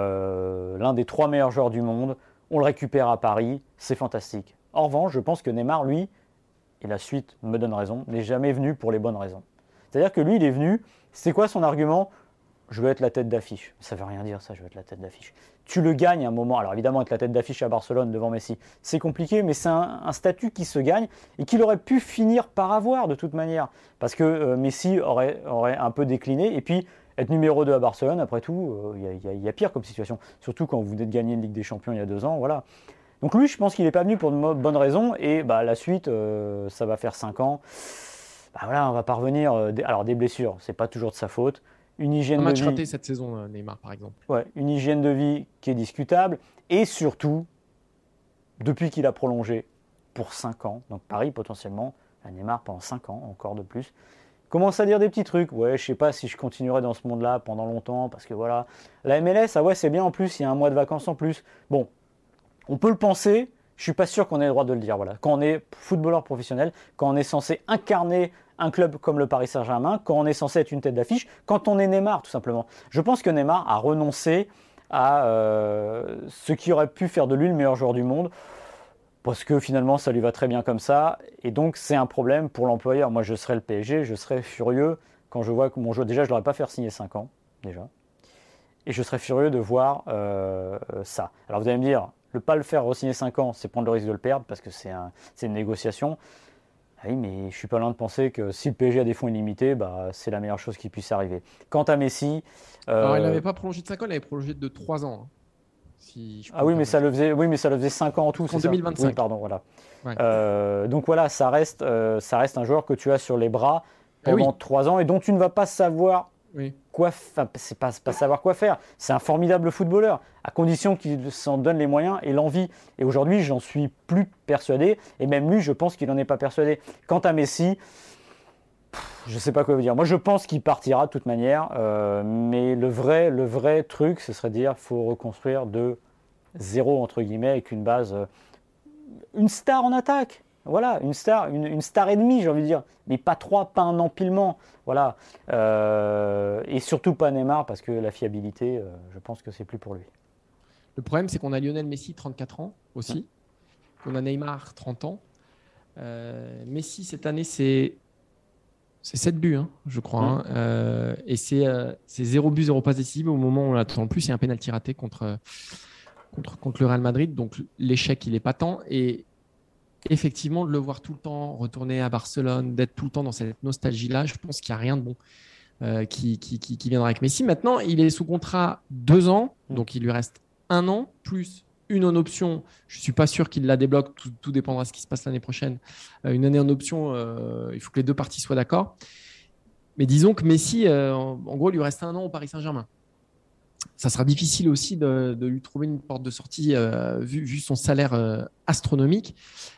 Euh, l'un des trois meilleurs joueurs du monde. On le récupère à Paris. C'est fantastique. En revanche, je pense que Neymar, lui, et la suite me donne raison, n'est jamais venu pour les bonnes raisons. C'est-à-dire que lui, il est venu. C'est quoi son argument ? Je veux être la tête d'affiche. Ça ne veut rien dire, ça, je veux être la tête d'affiche. Tu le gagnes à un moment. Alors évidemment, être la tête d'affiche à Barcelone devant Messi, c'est compliqué, mais c'est un, un statut qui se gagne et qu'il aurait pu finir par avoir de toute manière. Parce que euh, Messi aurait, aurait un peu décliné. Et puis, être numéro deux à Barcelone, après tout, il euh, y, y, y a pire comme situation. Surtout quand vous venez de gagner une Ligue des Champions il y a deux ans. Voilà. Donc lui, je pense qu'il n'est pas venu pour de bonnes raisons. Et bah, la suite, euh, ça va faire cinq ans. Bah, voilà, on va parvenir. Euh, des, alors des blessures, c'est pas toujours de sa faute. Une hygiène un match de vie, raté cette saison, Neymar, par exemple. Ouais, une hygiène de vie qui est discutable. Et surtout, depuis qu'il a prolongé pour cinq ans, donc Paris potentiellement, à Neymar pendant cinq ans, encore de plus, commence à dire des petits trucs. Ouais, je sais pas si je continuerai dans ce monde-là pendant longtemps, parce que voilà, la M L S, ah ouais, c'est bien en plus, il y a un mois de vacances en plus. Bon, on peut le penser, je suis pas sûr qu'on ait le droit de le dire. Voilà. Quand on est footballeur professionnel, quand on est censé incarner un club comme le Paris Saint-Germain, quand on est censé être une tête d'affiche, quand on est Neymar, tout simplement. Je pense que Neymar a renoncé à euh, ce qui aurait pu faire de lui le meilleur joueur du monde, parce que finalement, ça lui va très bien comme ça, et donc c'est un problème pour l'employeur. Moi, je serais le P S G, je serais furieux quand je vois que mon joueur, déjà, je ne l'aurais pas fait signer cinq ans, déjà, et je serais furieux de voir euh, ça. Alors vous allez me dire, ne pas le faire re-signer cinq ans, c'est prendre le risque de le perdre, parce que c'est, un, c'est une négociation. Ah oui, mais je ne suis pas loin de penser que si le P S G a des fonds illimités, bah, c'est la meilleure chose qui puisse arriver. Quant à Messi... Euh... Alors, il n'avait pas prolongé de cinq ans, il avait prolongé de trois ans. Hein, si ah oui mais, ça le faisait, oui, mais ça le faisait cinq ans en tout. En deux mille vingt-cinq. Oui, pardon, voilà. Ouais. Euh, donc voilà, ça reste, euh, ça reste un joueur que tu as sur les bras pendant trois oui. ans et dont tu ne vas pas savoir... Oui. Quoi, enfin, c'est pas, c'est pas savoir quoi faire. C'est un formidable footballeur, à condition qu'il s'en donne les moyens et l'envie. Et aujourd'hui, j'en suis plus persuadé. Et même lui, je pense qu'il n'en est pas persuadé. Quant à Messi, pff, je ne sais pas quoi vous dire. Moi, je pense qu'il partira de toute manière. Euh, mais le vrai, le vrai truc, ce serait de dire qu'il faut reconstruire de zéro, entre guillemets, avec une base, euh, une star en attaque. Voilà, une star, une, une star et demie, j'ai envie de dire, mais pas trois, pas un empilement, voilà, euh, et surtout pas Neymar parce que la fiabilité, euh, je pense que c'est plus pour lui. Le problème, c'est qu'on a Lionel Messi, trente-quatre ans aussi, qu'on a Neymar, trente ans. Euh, Messi cette année, c'est c'est sept buts, hein, je crois, hein, euh, et c'est euh, c'est zéro but, zéro passe décisive au moment où on l'attend le plus. Il y a un pénalty raté contre contre contre le Real Madrid, donc l'échec il est patent et effectivement, de le voir tout le temps retourner à Barcelone, d'être tout le temps dans cette nostalgie-là, je pense qu'il n'y a rien de bon euh, qui, qui, qui, qui viendra avec Messi. Maintenant, il est sous contrat deux ans, donc il lui reste un an, plus une en option. Je ne suis pas sûr qu'il la débloque, tout, tout dépendra de ce qui se passe l'année prochaine. Euh, une année en option, euh, il faut que les deux parties soient d'accord. Mais disons que Messi, euh, en, en gros, il lui reste un an au Paris Saint-Germain. Ça sera difficile aussi de, de lui trouver une porte de sortie euh, vu, vu son salaire euh, astronomique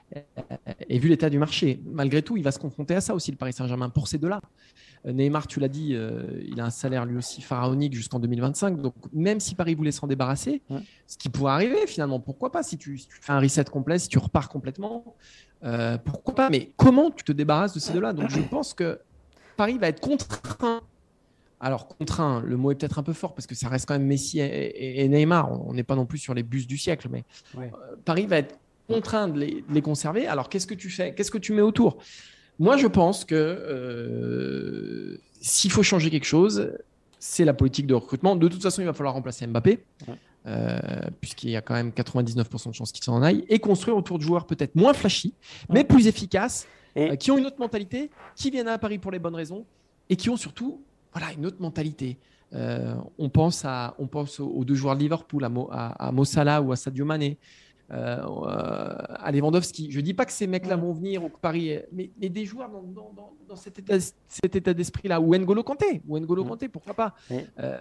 et vu l'état du marché. Malgré tout, il va se confronter à ça aussi, le Paris Saint-Germain, pour ces deux-là. Euh, Neymar, tu l'as dit, euh, il a un salaire lui aussi pharaonique jusqu'en deux mille vingt-cinq. Donc, même si Paris voulait s'en débarrasser, ouais. ce qui pourrait arriver finalement, pourquoi pas si tu, si tu fais un reset complet, si tu repars complètement, euh, pourquoi pas. Mais comment tu te débarrasses de ces deux-là ? Donc, je pense que Paris va être contraint. Alors, contraint, le mot est peut-être un peu fort parce que ça reste quand même Messi et, et, et Neymar. On n'est pas non plus sur les bus du siècle, mais ouais. euh, Paris va être contraint de les, de les conserver. Alors, qu'est-ce que tu fais ? Qu'est-ce que tu mets autour ? Moi, je pense que euh, s'il faut changer quelque chose, c'est la politique de recrutement. De toute façon, il va falloir remplacer Mbappé, ouais. euh, puisqu'il y a quand même quatre-vingt-dix-neuf pour cent de chances qu'il s'en aille, et construire autour de joueurs peut-être moins flashy, ouais. mais plus efficaces, et... euh, qui ont une autre mentalité, qui viennent à Paris pour les bonnes raisons, et qui ont surtout voilà, une autre mentalité. Euh, on pense, à, on pense aux, aux deux joueurs de Liverpool, à Mo, à, à Mo Salah ou à Sadio Mané, euh, euh, à Lewandowski. Je ne dis pas que ces mecs-là vont venir ou que Paris, mais, mais des joueurs dans, dans, dans, dans cet, état, cet état d'esprit-là, ou N'Golo Kanté, ou N'Golo Kanté, pourquoi pas. Euh,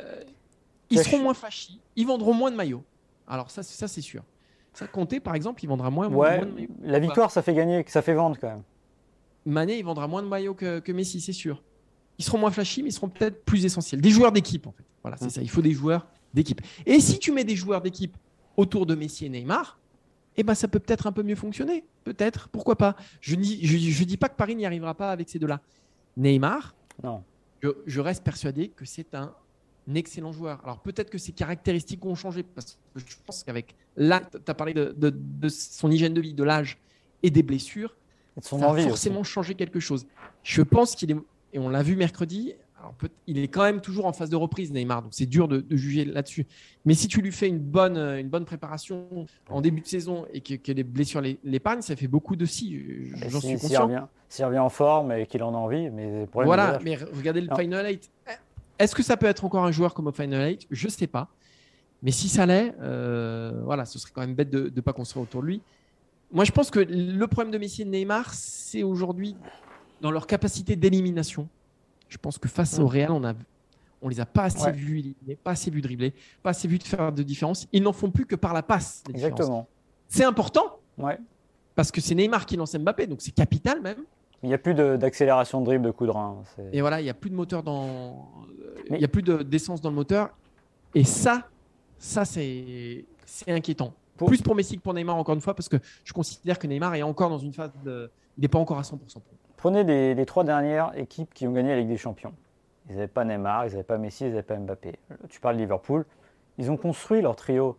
ils seront moins flashy, ils vendront moins de maillots. Alors ça, ça c'est sûr. Ça, Kanté, par exemple, il vendra moins, ouais, moins de maillots. La victoire, ça fait gagner, ça fait vendre quand même. Mané, il vendra moins de maillots que, que Messi, c'est sûr. Ils seront moins flashy, mais ils seront peut-être plus essentiels. Des joueurs d'équipe, en fait. Voilà, c'est mmh. ça. Il faut des joueurs d'équipe. Et si tu mets des joueurs d'équipe autour de Messi et Neymar, eh ben, ça peut peut-être un peu mieux fonctionner. Peut-être. Pourquoi pas ? Je ne dis, je, je dis pas que Paris n'y arrivera pas avec ces deux-là. Neymar, non. Je, je reste persuadé que c'est un excellent joueur. Alors, peut-être que ses caractéristiques ont changé. Parce que je pense qu'avec là, tu as parlé de, de, de son hygiène de vie, de l'âge et des blessures. Et de son ça envie a forcément aussi. changé quelque chose. Je pense qu'il est... Et on l'a vu mercredi, alors peut, il est quand même toujours en phase de reprise, Neymar, donc c'est dur de, de juger là-dessus. Mais si tu lui fais une bonne, une bonne préparation en début de saison et que, que les blessures l'épargnent, ça fait beaucoup de si, j'en si, suis s'il conscient. Revient, s'il revient en forme et qu'il en a envie, mais pour voilà, mais regardez le non. Final eight. Est-ce que ça peut être encore un joueur comme au Final eight ? Je ne sais pas. Mais si ça l'est, euh, voilà, ce serait quand même bête de ne pas construire autour de lui. Moi, je pense que le problème de Messi et de Neymar, c'est aujourd'hui dans leur capacité d'élimination. Je pense que face mmh. au Real, on a, on les a pas assez ouais. vus éliminer, pas assez vus dribbler, pas assez vus de faire de différence. Ils n'en font plus que par la passe. Exactement. C'est important. Ouais. Parce que c'est Neymar qui lance Mbappé, donc c'est capital même. Il n'y a plus de, d'accélération de dribble, de coup de rein. C'est... Et voilà, il n'y a plus de moteur dans, Mais... il n'y a plus de, d'essence dans le moteur. Et ça, ça c'est, c'est inquiétant. Pour... Plus pour Messi que pour Neymar, encore une fois, parce que je considère que Neymar est encore dans une phase de, il n'est pas encore à cent pour cent. Prenez les, les trois dernières équipes qui ont gagné la Ligue des Champions. Ils n'avaient pas Neymar, ils n'avaient pas Messi, ils n'avaient pas Mbappé. Tu parles de Liverpool. Ils ont construit leur trio.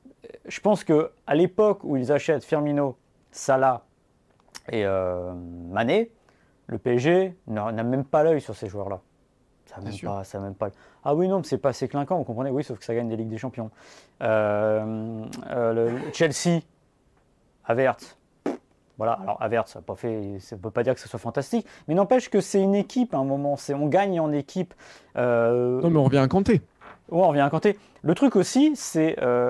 Je pense qu'à l'époque où ils achètent Firmino, Salah et euh, Mané, le P S G n'a, n'a même pas l'œil sur ces joueurs-là. Ça n'a même, pas, ça même pas. Ah oui, non, mais c'est pas assez clinquant, vous comprenez ? Oui, sauf que ça gagne des Ligues des Champions. Euh, euh, le Chelsea, Havertz. Voilà, alors Havertz, ça ne peut pas dire que ce soit fantastique, mais n'empêche que c'est une équipe à un moment, c'est, on gagne en équipe. Euh... Non, mais on revient à Kanté. Oui, on revient à Kanté. Le truc aussi, c'est euh,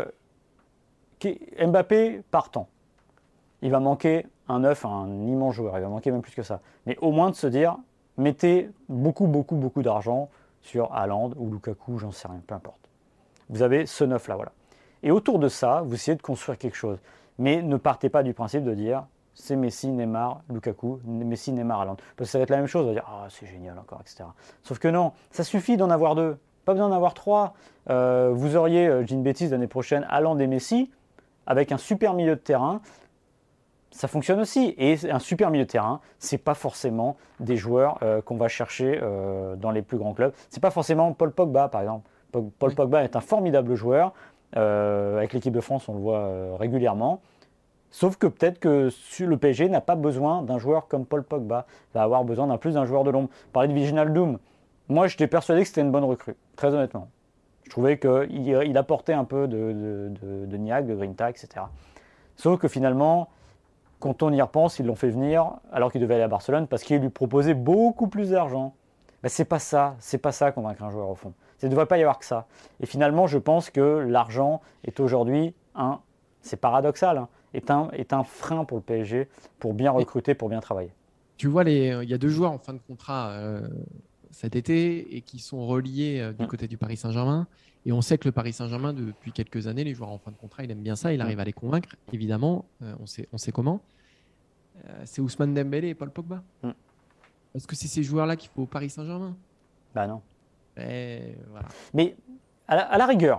Mbappé partant. Il va manquer un neuf, un immense joueur, il va manquer même plus que ça. Mais au moins de se dire, mettez beaucoup, beaucoup, beaucoup d'argent sur Haaland ou Lukaku, j'en sais rien, peu importe. Vous avez ce neuf-là, voilà. Et autour de ça, vous essayez de construire quelque chose. Mais ne partez pas du principe de dire... c'est Messi, Neymar, Lukaku, Messi, Neymar, Haaland. Parce que ça va être la même chose, on va dire « Ah, c'est génial encore, et cetera » Sauf que non, ça suffit d'en avoir deux, pas besoin d'en avoir trois. Euh, vous auriez, je dis une bêtise, l'année prochaine, Haaland et Messi, avec un super milieu de terrain, ça fonctionne aussi. Et un super milieu de terrain, c'est pas forcément des joueurs euh, qu'on va chercher euh, dans les plus grands clubs. C'est pas forcément Paul Pogba, par exemple. Paul oui. Pogba est un formidable joueur. Euh, avec l'équipe de France, on le voit euh, régulièrement. Sauf que peut-être que le P S G n'a pas besoin d'un joueur comme Paul Pogba, va avoir besoin d'un plus d'un joueur de l'ombre. Parler de Wijnaldum, moi j'étais persuadé que c'était une bonne recrue, très honnêtement. Je trouvais qu'il il apportait un peu de, de, de, de Niag, de Grinta, et cetera. Sauf que finalement, quand on y repense, ils l'ont fait venir alors qu'il devait aller à Barcelone parce qu'il lui proposait beaucoup plus d'argent. Ben, c'est pas ça, c'est pas ça convaincre un joueur au fond. Il ne devrait pas y avoir que ça. Et finalement, je pense que l'argent est aujourd'hui un, c'est paradoxal, hein, est un, est un frein pour le P S G pour bien recruter, pour bien travailler. Tu vois, les, il y a deux joueurs en fin de contrat euh, cet été et qui sont reliés euh, du mmh. côté du Paris Saint-Germain. Et on sait que le Paris Saint-Germain, depuis quelques années, les joueurs en fin de contrat, il aime bien ça, il arrive mmh. à les convaincre. Évidemment, euh, on, sait, on sait comment. Euh, c'est Ousmane Dembélé et Paul Pogba. Mmh. Est-ce que c'est ces joueurs-là qu'il faut au Paris Saint-Germain ? Bah non. Et voilà. Mais à la, à la rigueur,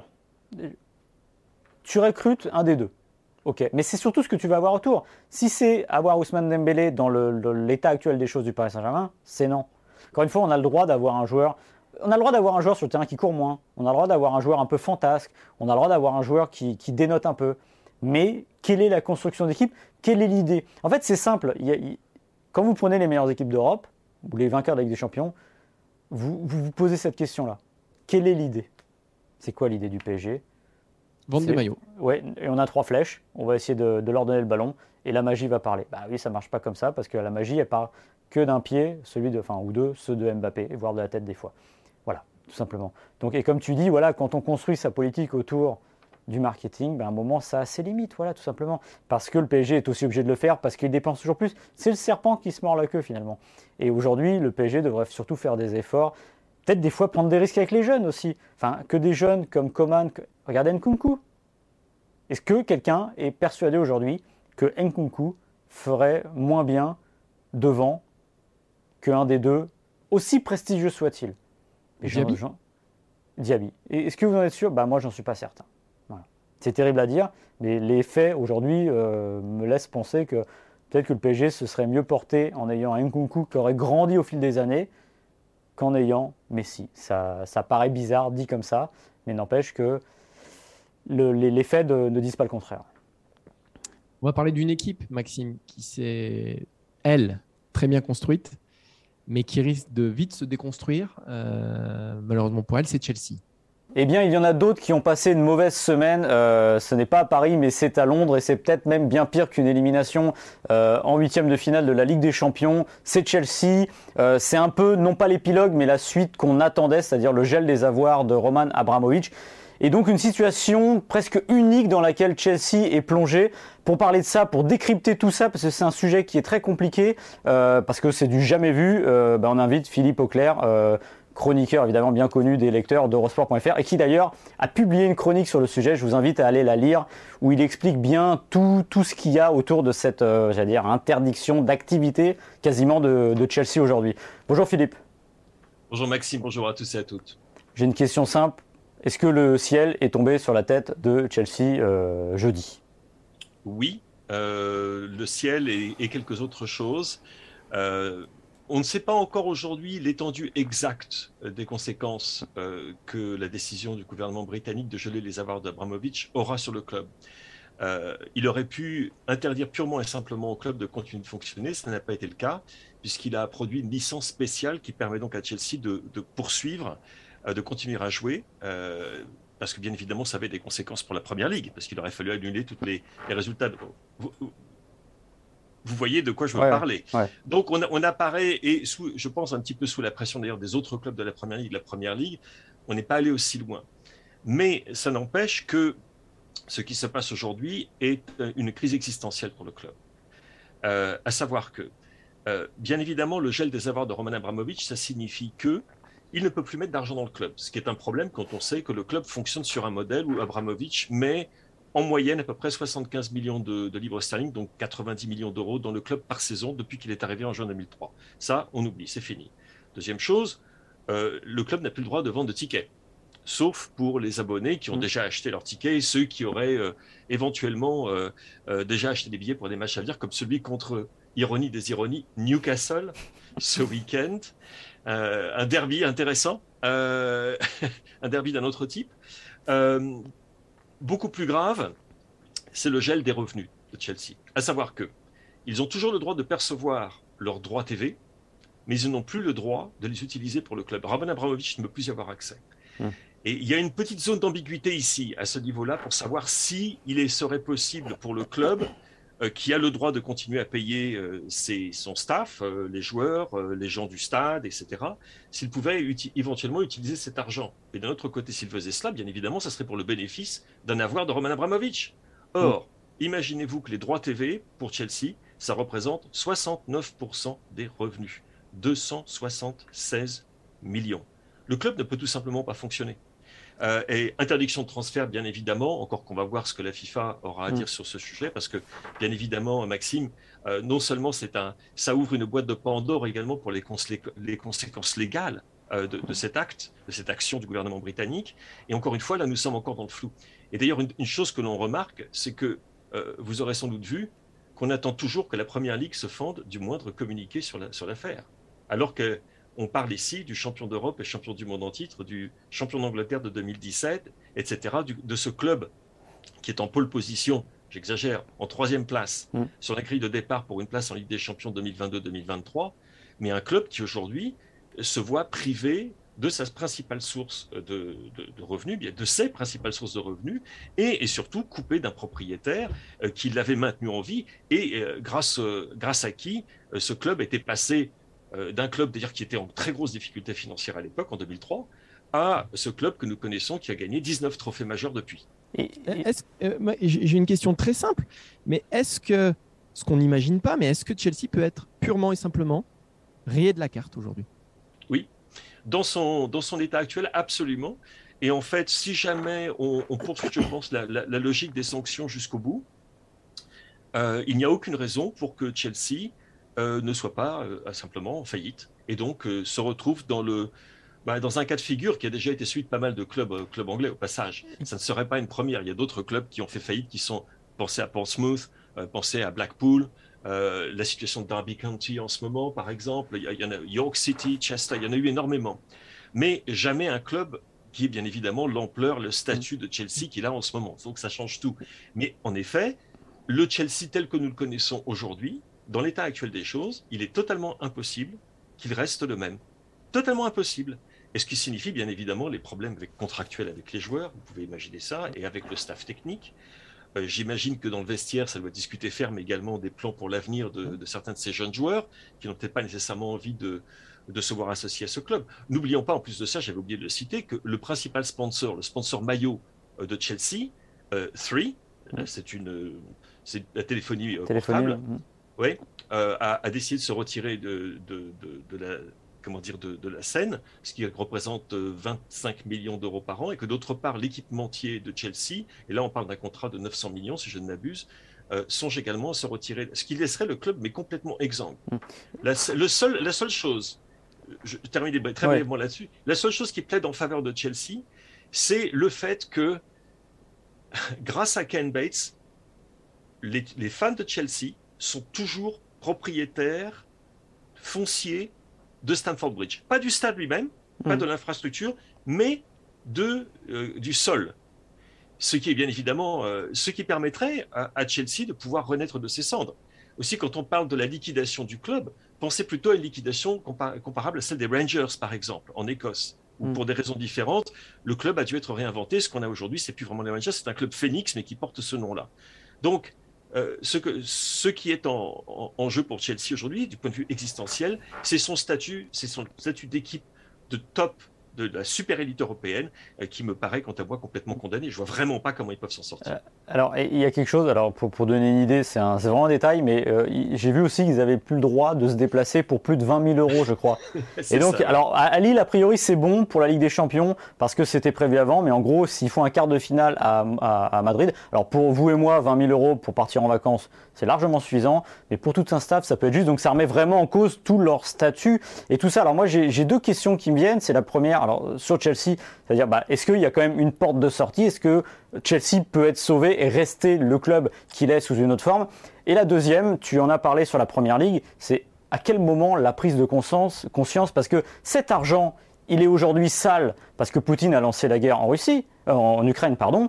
tu recrutes un des deux. Ok, mais c'est surtout ce que tu vas avoir autour. Si c'est avoir Ousmane Dembélé dans le, le, l'état actuel des choses du Paris Saint-Germain, c'est non. Encore une fois, on a le droit d'avoir un joueur. On a le droit d'avoir un joueur sur le terrain qui court moins. On a le droit d'avoir un joueur un peu fantasque. On a le droit d'avoir un joueur qui, qui dénote un peu. Mais quelle est la construction d'équipe ? Quelle est l'idée ? En fait, c'est simple. Il y a, il... Quand vous prenez les meilleures équipes d'Europe ou les vainqueurs de la Ligue des Champions, vous, vous vous posez cette question-là. Quelle est l'idée? C'est quoi l'idée du P S G? Vendre C'est... des maillots. Ouais, et on a trois flèches. On va essayer de, de leur donner le ballon et la magie va parler. Bah oui, ça marche pas comme ça parce que la magie, elle part que d'un pied, celui de, enfin, ou deux, ceux de Mbappé, voire de la tête des fois. Voilà, tout simplement. Donc, et comme tu dis, voilà, quand on construit sa politique autour du marketing, ben à un moment, ça a ses limites, voilà, tout simplement. Parce que le P S G est aussi obligé de le faire, parce qu'il dépense toujours plus. C'est le serpent qui se mord la queue, finalement. Et aujourd'hui, le P S G devrait surtout faire des efforts, peut-être des fois prendre des risques avec les jeunes aussi. Enfin, que des jeunes comme Coman, que... regardez Nkunku. Est-ce que quelqu'un est persuadé aujourd'hui que Nkunku ferait moins bien devant qu'un des deux, aussi prestigieux soit-il? Diaby. Jean, Jean... Diaby. Et est-ce que vous en êtes sûr? Bah, moi, j'en suis pas certain. Voilà. C'est terrible à dire, mais les faits aujourd'hui euh, me laissent penser que peut-être que le P S G se serait mieux porté en ayant un Nkunku qui aurait grandi au fil des années qu'en ayant Messi. Ça, ça paraît bizarre dit comme ça, mais n'empêche que le, les, les faits de, ne disent pas le contraire. On va parler d'une équipe, Maxime, qui s'est, elle, très bien construite, mais qui risque de vite se déconstruire. Euh, malheureusement pour elle, c'est Chelsea. Eh bien, il y en a d'autres qui ont passé une mauvaise semaine. Euh, ce n'est pas à Paris, mais c'est à Londres et c'est peut-être même bien pire qu'une élimination euh, en huitième de finale de la Ligue des Champions. C'est Chelsea. Euh, c'est un peu, non pas l'épilogue, mais la suite qu'on attendait, c'est-à-dire le gel des avoirs de Roman Abramovich. Et donc une situation presque unique dans laquelle Chelsea est plongé. Pour parler de ça, pour décrypter tout ça, parce que c'est un sujet qui est très compliqué, euh, parce que c'est du jamais vu, euh, bah on invite Philippe Auclair, euh, chroniqueur évidemment bien connu des lecteurs d'Eurosport point F R et qui d'ailleurs a publié une chronique sur le sujet. Je vous invite à aller la lire où il explique bien tout, tout ce qu'il y a autour de cette euh, j'allais dire, interdiction d'activité quasiment de, de Chelsea aujourd'hui. Bonjour Philippe. Bonjour Maxime, bonjour à tous et à toutes. J'ai une question simple. Est-ce que le ciel est tombé sur la tête de Chelsea euh, jeudi? Oui, euh, le ciel et, et quelques autres choses. Euh, On ne sait pas encore aujourd'hui l'étendue exacte des conséquences euh, que la décision du gouvernement britannique de geler les avoirs d'Abramovich aura sur le club. Euh, il aurait pu interdire purement et simplement au club de continuer de fonctionner, ça n'a pas été le cas, puisqu'il a produit une licence spéciale qui permet donc à Chelsea de, de poursuivre, euh, de continuer à jouer, euh, parce que bien évidemment ça avait des conséquences pour la Première Ligue, parce qu'il aurait fallu annuler tous les, les résultats. De... Vous voyez de quoi je veux ouais, parler. Ouais. Donc, on, on apparaît, et sous, je pense un petit peu sous la pression d'ailleurs des autres clubs de la Première Ligue, de la Première Ligue, on n'est pas allé aussi loin. Mais ça n'empêche que ce qui se passe aujourd'hui est une crise existentielle pour le club. Euh, à savoir que, euh, bien évidemment, le gel des avoirs de Roman Abramovich, ça signifie que il ne peut plus mettre d'argent dans le club, ce qui est un problème quand on sait que le club fonctionne sur un modèle où Abramovich met en moyenne à peu près soixante-quinze millions de, de livres sterling, donc quatre-vingt-dix millions d'euros dans le club par saison depuis qu'il est arrivé en juin deux mille trois. Ça, on oublie, c'est fini. Deuxième chose, euh, le club n'a plus le droit de vendre de tickets, sauf pour les abonnés qui ont mmh. déjà acheté leurs tickets et ceux qui auraient euh, éventuellement euh, euh, déjà acheté des billets pour des matchs à venir, comme celui contre, ironie des ironies, Newcastle ce week-end. Euh, un derby intéressant, euh, un derby d'un autre type. Euh, Beaucoup plus grave, c'est le gel des revenus de Chelsea. À savoir que ils ont toujours le droit de percevoir leurs droits T V, mais ils n'ont plus le droit de les utiliser pour le club. Roman Abramovich ne peut plus y avoir accès. Mmh. Et il y a une petite zone d'ambiguïté ici, à ce niveau-là, pour savoir si il serait possible pour le club, euh, qui a le droit de continuer à payer euh, ses, son staff, euh, les joueurs, euh, les gens du stade, et cetera, s'il pouvait uti- éventuellement utiliser cet argent. Et d'un autre côté, s'il faisait cela, bien évidemment, ça serait pour le bénéfice d'un avoir de Roman Abramovich. Or, mmh. imaginez-vous que les droits T V pour Chelsea, ça représente soixante-neuf pour cent des revenus, deux cent soixante-seize millions. Le club ne peut tout simplement pas fonctionner. Euh, et interdiction de transfert, bien évidemment, encore qu'on va voir ce que la FIFA aura à dire mmh. sur ce sujet, parce que, bien évidemment, Maxime, euh, non seulement c'est un, ça ouvre une boîte de Pandore également pour les, consé- les conséquences légales euh, de, de cet acte, de cette action du gouvernement britannique. Et encore une fois, là, nous sommes encore dans le flou. Et d'ailleurs, une, une chose que l'on remarque, c'est que euh, vous aurez sans doute vu qu'on attend toujours que la Première Ligue se fende du moindre communiqué sur, la, sur l'affaire. Alors que on parle ici du champion d'Europe et champion du monde en titre, du champion d'Angleterre de deux mille dix-sept, et cetera, du, de ce club qui est en pole position, j'exagère, en troisième place mmh. sur la grille de départ pour une place en Ligue des Champions deux mille vingt-deux deux mille vingt-trois, mais un club qui aujourd'hui se voit privé de sa principale source de, de, de revenus, bien de ses principales sources de revenus, et, et surtout coupé d'un propriétaire euh, qui l'avait maintenu en vie, et euh, grâce, euh, grâce à qui euh, ce club était passé euh, d'un club d'ailleurs qui était en très grosse difficulté financière à l'époque, en deux mille trois, à ce club que nous connaissons qui a gagné dix-neuf trophées majeurs depuis. Et, et... Est-ce, euh, j'ai une question très simple, mais est-ce que, ce qu'on n'imagine pas, mais est-ce que Chelsea peut être purement et simplement rayé de la carte aujourd'hui ? Oui. Dans son, dans son état actuel, absolument. Et en fait, si jamais on, on poursuit, je pense, la, la, la logique des sanctions jusqu'au bout, euh, il n'y a aucune raison pour que Chelsea euh, ne soit pas euh, simplement en faillite. Et donc, euh, se retrouve dans, le, bah, dans un cas de figure qui a déjà été suivi de pas mal de clubs, euh, clubs anglais au passage. Ça ne serait pas une première. Il y a d'autres clubs qui ont fait faillite, qui sont, pensez à Portsmouth, euh, pensez à Blackpool. Euh, la situation de Derby County en ce moment, par exemple, il y, il y en a York City, Chester, il y en a eu énormément. Mais jamais un club qui est bien évidemment l'ampleur, le statut de Chelsea qu'il a en ce moment. Donc ça change tout. Mais en effet, le Chelsea tel que nous le connaissons aujourd'hui, dans l'état actuel des choses, il est totalement impossible qu'il reste le même. Totalement impossible. Et ce qui signifie bien évidemment les problèmes avec, contractuels avec les joueurs, vous pouvez imaginer ça, et avec le staff technique. Euh, j'imagine que dans le vestiaire, ça doit discuter ferme également des plans pour l'avenir de, de certains de ces jeunes joueurs qui n'ont peut-être pas nécessairement envie de, de se voir associés à ce club. N'oublions pas, en plus de ça, j'avais oublié de le citer, que le principal sponsor, le sponsor maillot euh, de Chelsea, euh, Three, mmh. c'est, une, c'est la téléphonie, euh, téléphonie portable, mmh. ouais, euh, a, a décidé de se retirer de, de, de, de la... comment dire, de, de la scène, ce qui représente vingt-cinq millions d'euros par an, et que d'autre part, l'équipementier de Chelsea, et là on parle d'un contrat de neuf cents millions, si je ne m'abuse, euh, songe également à se retirer, ce qui laisserait le club mais complètement exsangue. La, le seul, la seule chose, je termine très brièvement ouais. là-dessus, la seule chose qui plaide en faveur de Chelsea, c'est le fait que, grâce à Ken Bates, les, les fans de Chelsea sont toujours propriétaires fonciers de Stamford Bridge. Pas du stade lui-même, mmh. pas de l'infrastructure, mais de, euh, du sol. Ce qui est bien évidemment, euh, ce qui permettrait à, à Chelsea de pouvoir renaître de ses cendres. Aussi, quand on parle de la liquidation du club, pensez plutôt à une liquidation compa- comparable à celle des Rangers, par exemple, en Écosse, où mmh. pour des raisons différentes, le club a dû être réinventé. Ce qu'on a aujourd'hui, c'est plus vraiment les Rangers, c'est un club phénix, mais qui porte ce nom-là. Donc, Euh, ce, que, ce qui est en, en, en jeu pour Chelsea aujourd'hui, du point de vue existentiel, c'est son statut, c'est son statut d'équipe de top de la super élite européenne euh, qui me paraît, quant à moi, complètement condamné. Je vois vraiment pas comment ils peuvent s'en sortir. Euh, alors, il y a quelque chose, alors pour, pour donner une idée, c'est, un, c'est vraiment un détail, mais euh, j'ai vu aussi qu'ils n'avaient plus le droit de se déplacer pour plus de vingt mille euros, je crois. Et donc, ça. alors, à Lille, a priori, c'est bon pour la Ligue des Champions parce que c'était prévu avant, mais en gros, s'ils font un quart de finale à, à, à Madrid, alors pour vous et moi, vingt mille euros pour partir en vacances, c'est largement suffisant, mais pour tout un staff, ça peut être juste, donc ça remet vraiment en cause tout leur statut et tout ça. Alors moi, j'ai, j'ai deux questions qui me viennent. C'est la première, alors sur Chelsea, c'est-à-dire, bah, est-ce qu'il y a quand même une porte de sortie ? Est-ce que Chelsea peut être sauvé et rester le club qu'il est sous une autre forme ? Et la deuxième, tu en as parlé sur la Première Ligue, c'est à quel moment la prise de conscience, conscience parce que cet argent, il est aujourd'hui sale parce que Poutine a lancé la guerre en Russie, euh, en Ukraine, pardon.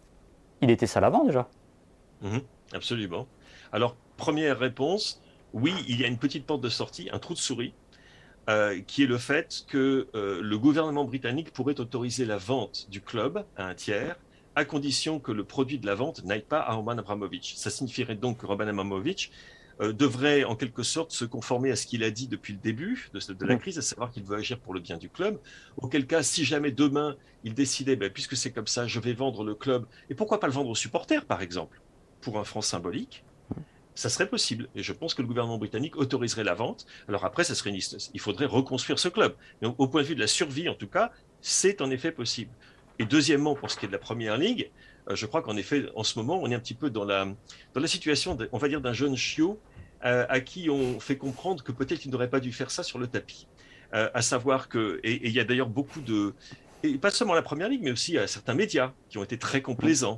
Il était sale avant déjà. Mmh, absolument. Alors, première réponse, oui, il y a une petite porte de sortie, un trou de souris, euh, qui est le fait que euh, le gouvernement britannique pourrait autoriser la vente du club à un tiers, à condition que le produit de la vente n'aille pas à Roman Abramovich. Ça signifierait donc que Roman Abramovich euh, devrait en quelque sorte se conformer à ce qu'il a dit depuis le début de, de la crise, à savoir qu'il veut agir pour le bien du club. Auquel cas, si jamais demain il décidait, ben, puisque c'est comme ça, je vais vendre le club, et pourquoi pas le vendre aux supporters par exemple, pour un franc symbolique, ça serait possible. Et je pense que le gouvernement britannique autoriserait la vente. Alors après, ça serait une... il faudrait reconstruire ce club. Mais au point de vue de la survie, en tout cas, c'est en effet possible. Et deuxièmement, pour ce qui est de la Première Ligue, euh, je crois qu'en effet, en ce moment, on est un petit peu dans la, dans la situation, de, on va dire, d'un jeune chiot euh, à qui on fait comprendre que peut-être qu'il n'aurait pas dû faire ça sur le tapis. Euh, à savoir que, et il y a d'ailleurs beaucoup de... Et pas seulement la Première Ligue, mais aussi euh, certains médias qui ont été très complaisants.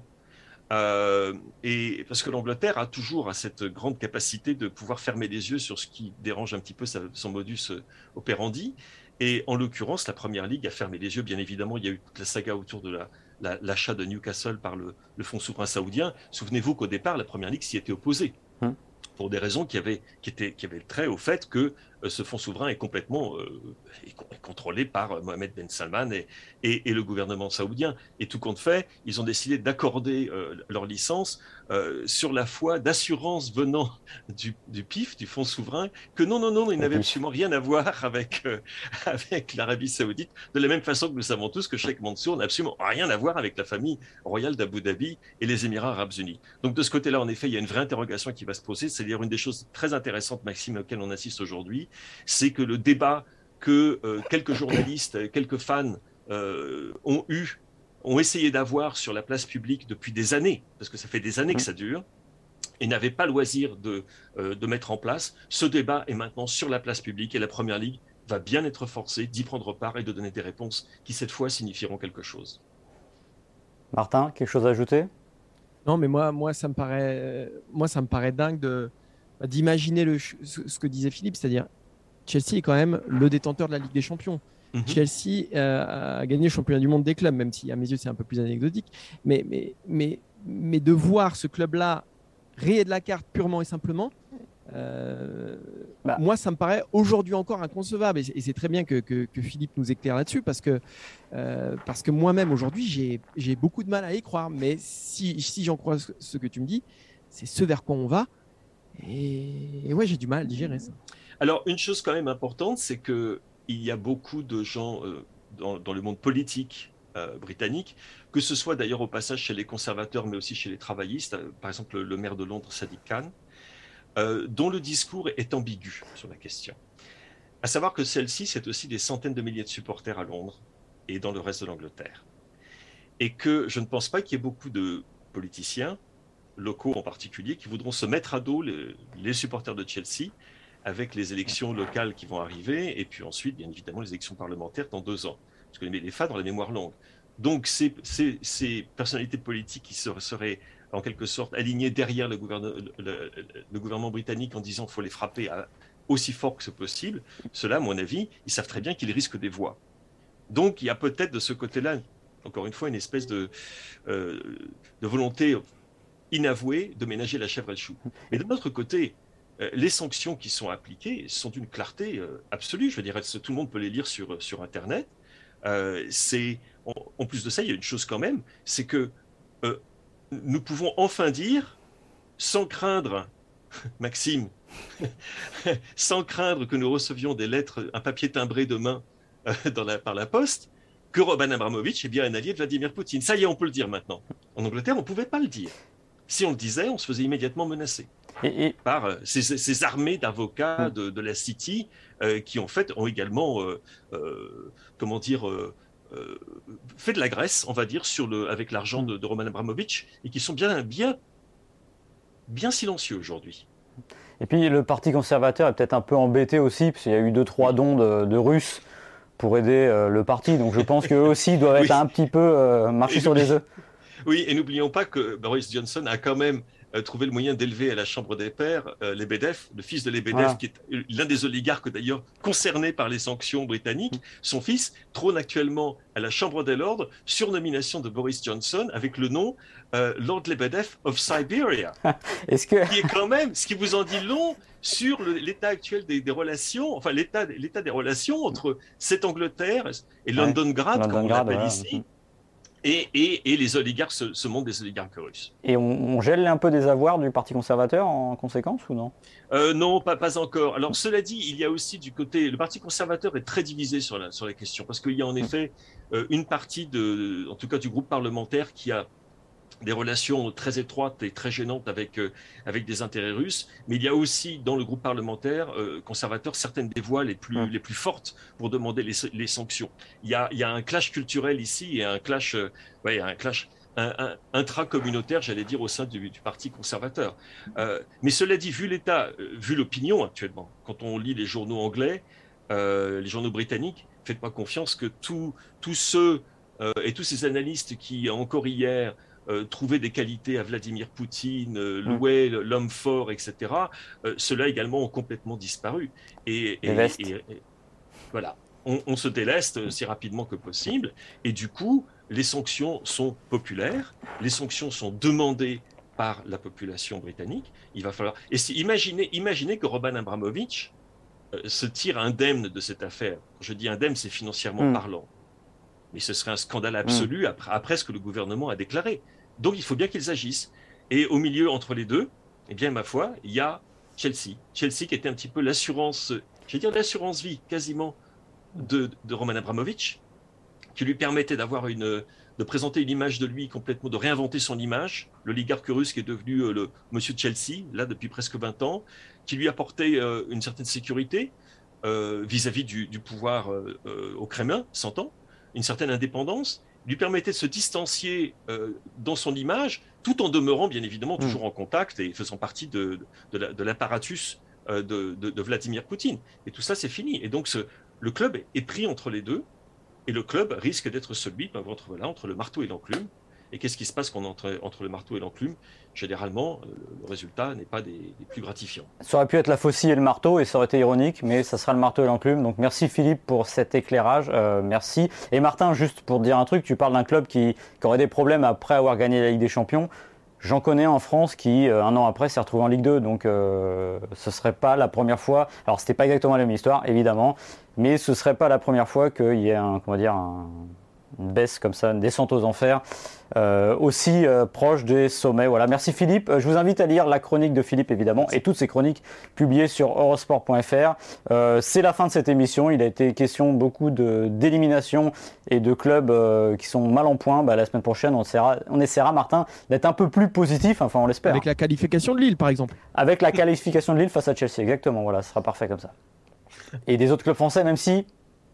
Euh, et parce que l'Angleterre a toujours a cette grande capacité de pouvoir fermer les yeux sur ce qui dérange un petit peu sa, son modus operandi. Et en l'occurrence, la Première Ligue a fermé les yeux. Bien évidemment, il y a eu toute la saga autour de la, la, l'achat de Newcastle par le, le fonds souverain saoudien. Souvenez-vous qu'au départ, la Première Ligue s'y était opposée. Hum. Pour des raisons qui avaient, qui, étaient, qui avaient trait au fait que euh, ce fonds souverain est complètement euh, est contrôlé par Mohamed Ben Salman et, et, et le gouvernement saoudien. Et tout compte fait, ils ont décidé d'accorder euh, leur licence euh, sur la foi d'assurance venant du, du P I F, du fonds souverain, que non, non, non, il n'avait absolument rien à voir avec, euh, avec l'Arabie saoudite, de la même façon que nous savons tous que Cheikh Mansour n'a absolument rien à voir avec la famille royale d'Abu Dhabi et les Émirats arabes unis. Donc de ce côté-là, en effet, il y a une vraie interrogation qui va se poser. C'est-à-dire une des choses très intéressantes, Maxime, auxquelles on assiste aujourd'hui, c'est que le débat que euh, quelques journalistes, quelques fans euh, ont eu, ont essayé d'avoir sur la place publique depuis des années, parce que ça fait des années que ça dure, et n'avaient pas loisir de, euh, de mettre en place. Ce débat est maintenant sur la place publique et la Première Ligue va bien être forcée d'y prendre part et de donner des réponses qui, cette fois, signifieront quelque chose. Martin, quelque chose à ajouter ? Non, mais moi, moi, ça me paraît, moi, ça me paraît dingue de, d'imaginer le, ce, ce que disait Philippe, c'est-à-dire Chelsea est quand même le détenteur de la Ligue des Champions. Mm-hmm. Chelsea euh, a gagné le championnat du monde des clubs, même si à mes yeux c'est un peu plus anecdotique. Mais, mais, mais, mais de voir ce club-là rayer de la carte purement et simplement, euh, bah. moi ça me paraît aujourd'hui encore inconcevable. Et c'est très bien que, que, que Philippe nous éclaire là-dessus parce que, euh, parce que moi-même aujourd'hui j'ai, j'ai beaucoup de mal à y croire. Mais si, si j'en crois ce que tu me dis, c'est ce vers quoi on va. Et, et ouais, j'ai du mal à digérer ça. Alors, une chose quand même importante, c'est qu'il y a beaucoup de gens euh, dans, dans le monde politique euh, britannique, que ce soit d'ailleurs au passage chez les conservateurs, mais aussi chez les travaillistes, euh, par exemple le maire de Londres, Sadiq Khan, euh, dont le discours est ambigu sur la question. À savoir que celle-ci, c'est aussi des centaines de milliers de supporters à Londres et dans le reste de l'Angleterre. Et que je ne pense pas qu'il y ait beaucoup de politiciens, locaux en particulier, qui voudront se mettre à dos les, les supporters de Chelsea, avec les élections locales qui vont arriver, et puis ensuite, bien évidemment, les élections parlementaires dans deux ans. Parce que les fans ont la mémoire longue. Donc, ces, ces, ces personnalités politiques qui seraient, seraient, en quelque sorte, alignées derrière le, gouverne, le, le gouvernement britannique en disant qu'il faut les frapper à, aussi fort que ce possible, ceux-là, à mon avis, ils savent très bien qu'ils risquent des voix. Donc, il y a peut-être de ce côté-là, encore une fois, une espèce de, euh, de volonté inavouée de ménager la chèvre et le chou. Mais de notre côté, les sanctions qui sont appliquées sont d'une clarté euh, absolue. Je veux dire, tout le monde peut les lire sur, sur Internet. Euh, c'est, en, en plus de ça, il y a une chose quand même, c'est que euh, nous pouvons enfin dire, sans craindre, Maxime, sans craindre que nous recevions des lettres, un papier timbré demain euh, dans la, par la poste, que Roman Abramovich est bien un allié de Vladimir Poutine. Ça y est, on peut le dire maintenant. En Angleterre, on ne pouvait pas le dire. Si on le disait, on se faisait immédiatement menacer. Et, et... par euh, ces, ces armées d'avocats de, de la City euh, qui en fait ont également euh, euh, comment dire euh, euh, fait de la graisse, on va dire, sur le, avec l'argent de, de Roman Abramovich et qui sont bien, bien, bien silencieux aujourd'hui. Et puis le Parti conservateur est peut-être un peu embêté aussi parce qu'il y a eu deux trois dons de, de Russes pour aider euh, le parti, donc je pense qu'eux aussi doivent être oui. un petit peu euh, marcher sur des œufs. Oui, et n'oublions pas que Boris Johnson a quand même euh, trouvé le moyen d'élever à la Chambre des Pairs euh, Lebedev, le fils de Lebedev, voilà. qui est l'un des oligarques d'ailleurs concernés par les sanctions britanniques. Son fils trône actuellement à la Chambre des Lords sur nomination de Boris Johnson avec le nom euh, Lord Lebedev of Siberia. Est-ce que... qui est quand même, ce qui vous en dit long sur le, l'état actuel des, des relations, enfin l'état, l'état des relations entre cette Angleterre et Londongrad, ouais. comme on l'appelle ouais. ici. Et, et, et les oligarques, ce, ce monde des oligarques russes. Et on, on gèle un peu des avoirs du Parti conservateur en conséquence ou non ? euh, Non, pas, pas encore. Alors cela dit, il y a aussi du côté... Le Parti conservateur est très divisé sur la, sur la question, parce qu'il y a en effet euh, une partie, de, en tout cas du groupe parlementaire, qui a des relations très étroites et très gênantes avec, euh, avec des intérêts russes, mais il y a aussi dans le groupe parlementaire euh, conservateur certaines des voix les plus, mmh. les plus fortes pour demander les, les sanctions. Il y, a, il y a un clash culturel ici et un clash, euh, ouais, un clash un, un, intra-communautaire, j'allais dire, au sein du, du Parti conservateur. Euh, mais cela dit, vu l'état, vu l'opinion actuellement, quand on lit les journaux anglais, euh, les journaux britanniques, faites pas confiance que tous ceux euh, et tous ces analystes qui, encore hier, Euh, trouver des qualités à Vladimir Poutine, euh, louer mmh. l'homme fort, et cetera. Euh, Ceux-là également ont complètement disparu. Et, et, et, et, et voilà, on, on se déleste aussi rapidement que possible. Et du coup, les sanctions sont populaires, les sanctions sont demandées par la population britannique. Il va falloir. Et si, imaginez, imaginez que Roman Abramovich euh, se tire indemne de cette affaire. Quand je dis indemne, c'est financièrement mmh. parlant. Mais ce serait un scandale absolu mmh. après, après ce que le gouvernement a déclaré. Donc il faut bien qu'ils agissent. Et au milieu, entre les deux, eh bien, ma foi, il y a Chelsea. Chelsea qui était un petit peu l'assurance, je vais dire l'assurance vie quasiment de, de Roman Abramovich, qui lui permettait d'avoir une, de présenter une image de lui complètement, de réinventer son image. L'oligarque russe qui est devenu euh, le monsieur Chelsea, là, depuis presque vingt ans, qui lui apportait euh, une certaine sécurité euh, vis-à-vis du, du pouvoir euh, euh, au Kremlin, s'entend, une certaine indépendance, lui permettait de se distancier euh, dans son image, tout en demeurant, bien évidemment, toujours mmh. en contact et faisant partie de, de, de, de l'apparatus euh, de, de, de Vladimir Poutine. Et tout ça, c'est fini. Et donc, ce, le club est pris entre les deux. Et le club risque d'être celui ben, entre, voilà, entre le marteau et l'enclume. Et qu'est-ce qui se passe quand on entre, entre le marteau et l'enclume ? Généralement, le, le résultat n'est pas des, des plus gratifiants. Ça aurait pu être la faucille et le marteau, et ça aurait été ironique, mais ça sera le marteau et l'enclume. Donc merci Philippe pour cet éclairage. Euh, merci. Et Martin, juste pour te dire un truc, tu parles d'un club qui, qui aurait des problèmes après avoir gagné la Ligue des Champions. J'en connais en France qui, euh, un an après, s'est retrouvé en Ligue deux. Donc euh, ce ne serait pas la première fois. Alors, ce n'était pas exactement la même histoire, évidemment. Mais ce ne serait pas la première fois qu'il y ait un, comment dire, un, une baisse comme ça, une descente aux enfers, euh, aussi euh, proche des sommets. Voilà. Merci Philippe. Je vous invite à lire la chronique de Philippe, évidemment, et toutes ces chroniques publiées sur eurosport point f r. Euh, c'est la fin de cette émission. Il a été question beaucoup de, d'élimination et de clubs euh, qui sont mal en point. Bah, la semaine prochaine, on essaiera, on essaiera, Martin, d'être un peu plus positif, enfin on l'espère. Avec la qualification de Lille, par exemple. Avec la qualification de Lille face à Chelsea, exactement. Voilà, ce sera parfait comme ça. Et des autres clubs français, même si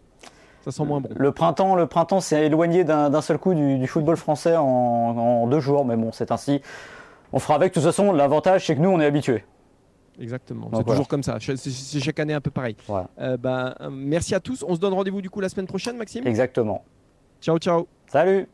ça sent moins bon. Le printemps, le printemps s'est éloigné d'un, d'un seul coup du, du football français en, en deux jours, mais bon, c'est ainsi. On fera avec. De toute façon, l'avantage, c'est que nous, on est habitués. Exactement. Donc c'est voilà. toujours comme ça. C'est, c'est chaque année un peu pareil. Voilà. Euh, bah, merci à tous. On se donne rendez-vous du coup la semaine prochaine, Maxime. Exactement. Ciao, ciao. Salut.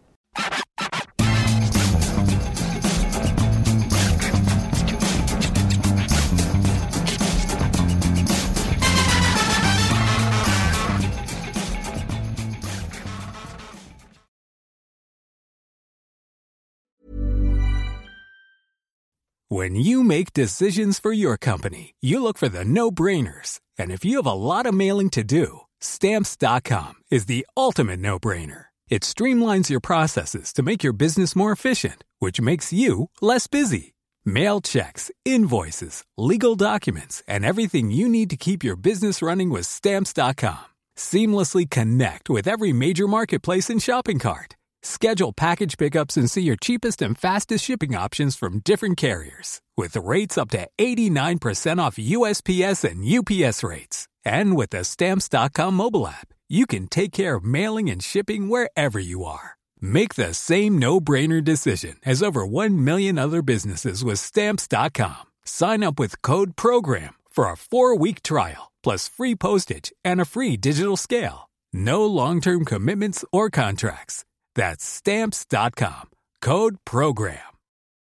When you make decisions for your company, you look for the no-brainers. And if you have a lot of mailing to do, Stamps dot com is the ultimate no-brainer. It streamlines your processes to make your business more efficient, which makes you less busy. Mail checks, invoices, legal documents, and everything you need to keep your business running with Stamps dot com. Seamlessly connect with every major marketplace and shopping cart. Schedule package pickups and see your cheapest and fastest shipping options from different carriers. With rates up to eighty-nine percent off U S P S and U P S rates. And with the Stamps dot com mobile app, you can take care of mailing and shipping wherever you are. Make the same no-brainer decision as over one million other businesses with Stamps dot com. Sign up with code PROGRAM for a four-week trial, plus free postage and a free digital scale. No long-term commitments or contracts. That's Stamps dot com. Code PROGRAM.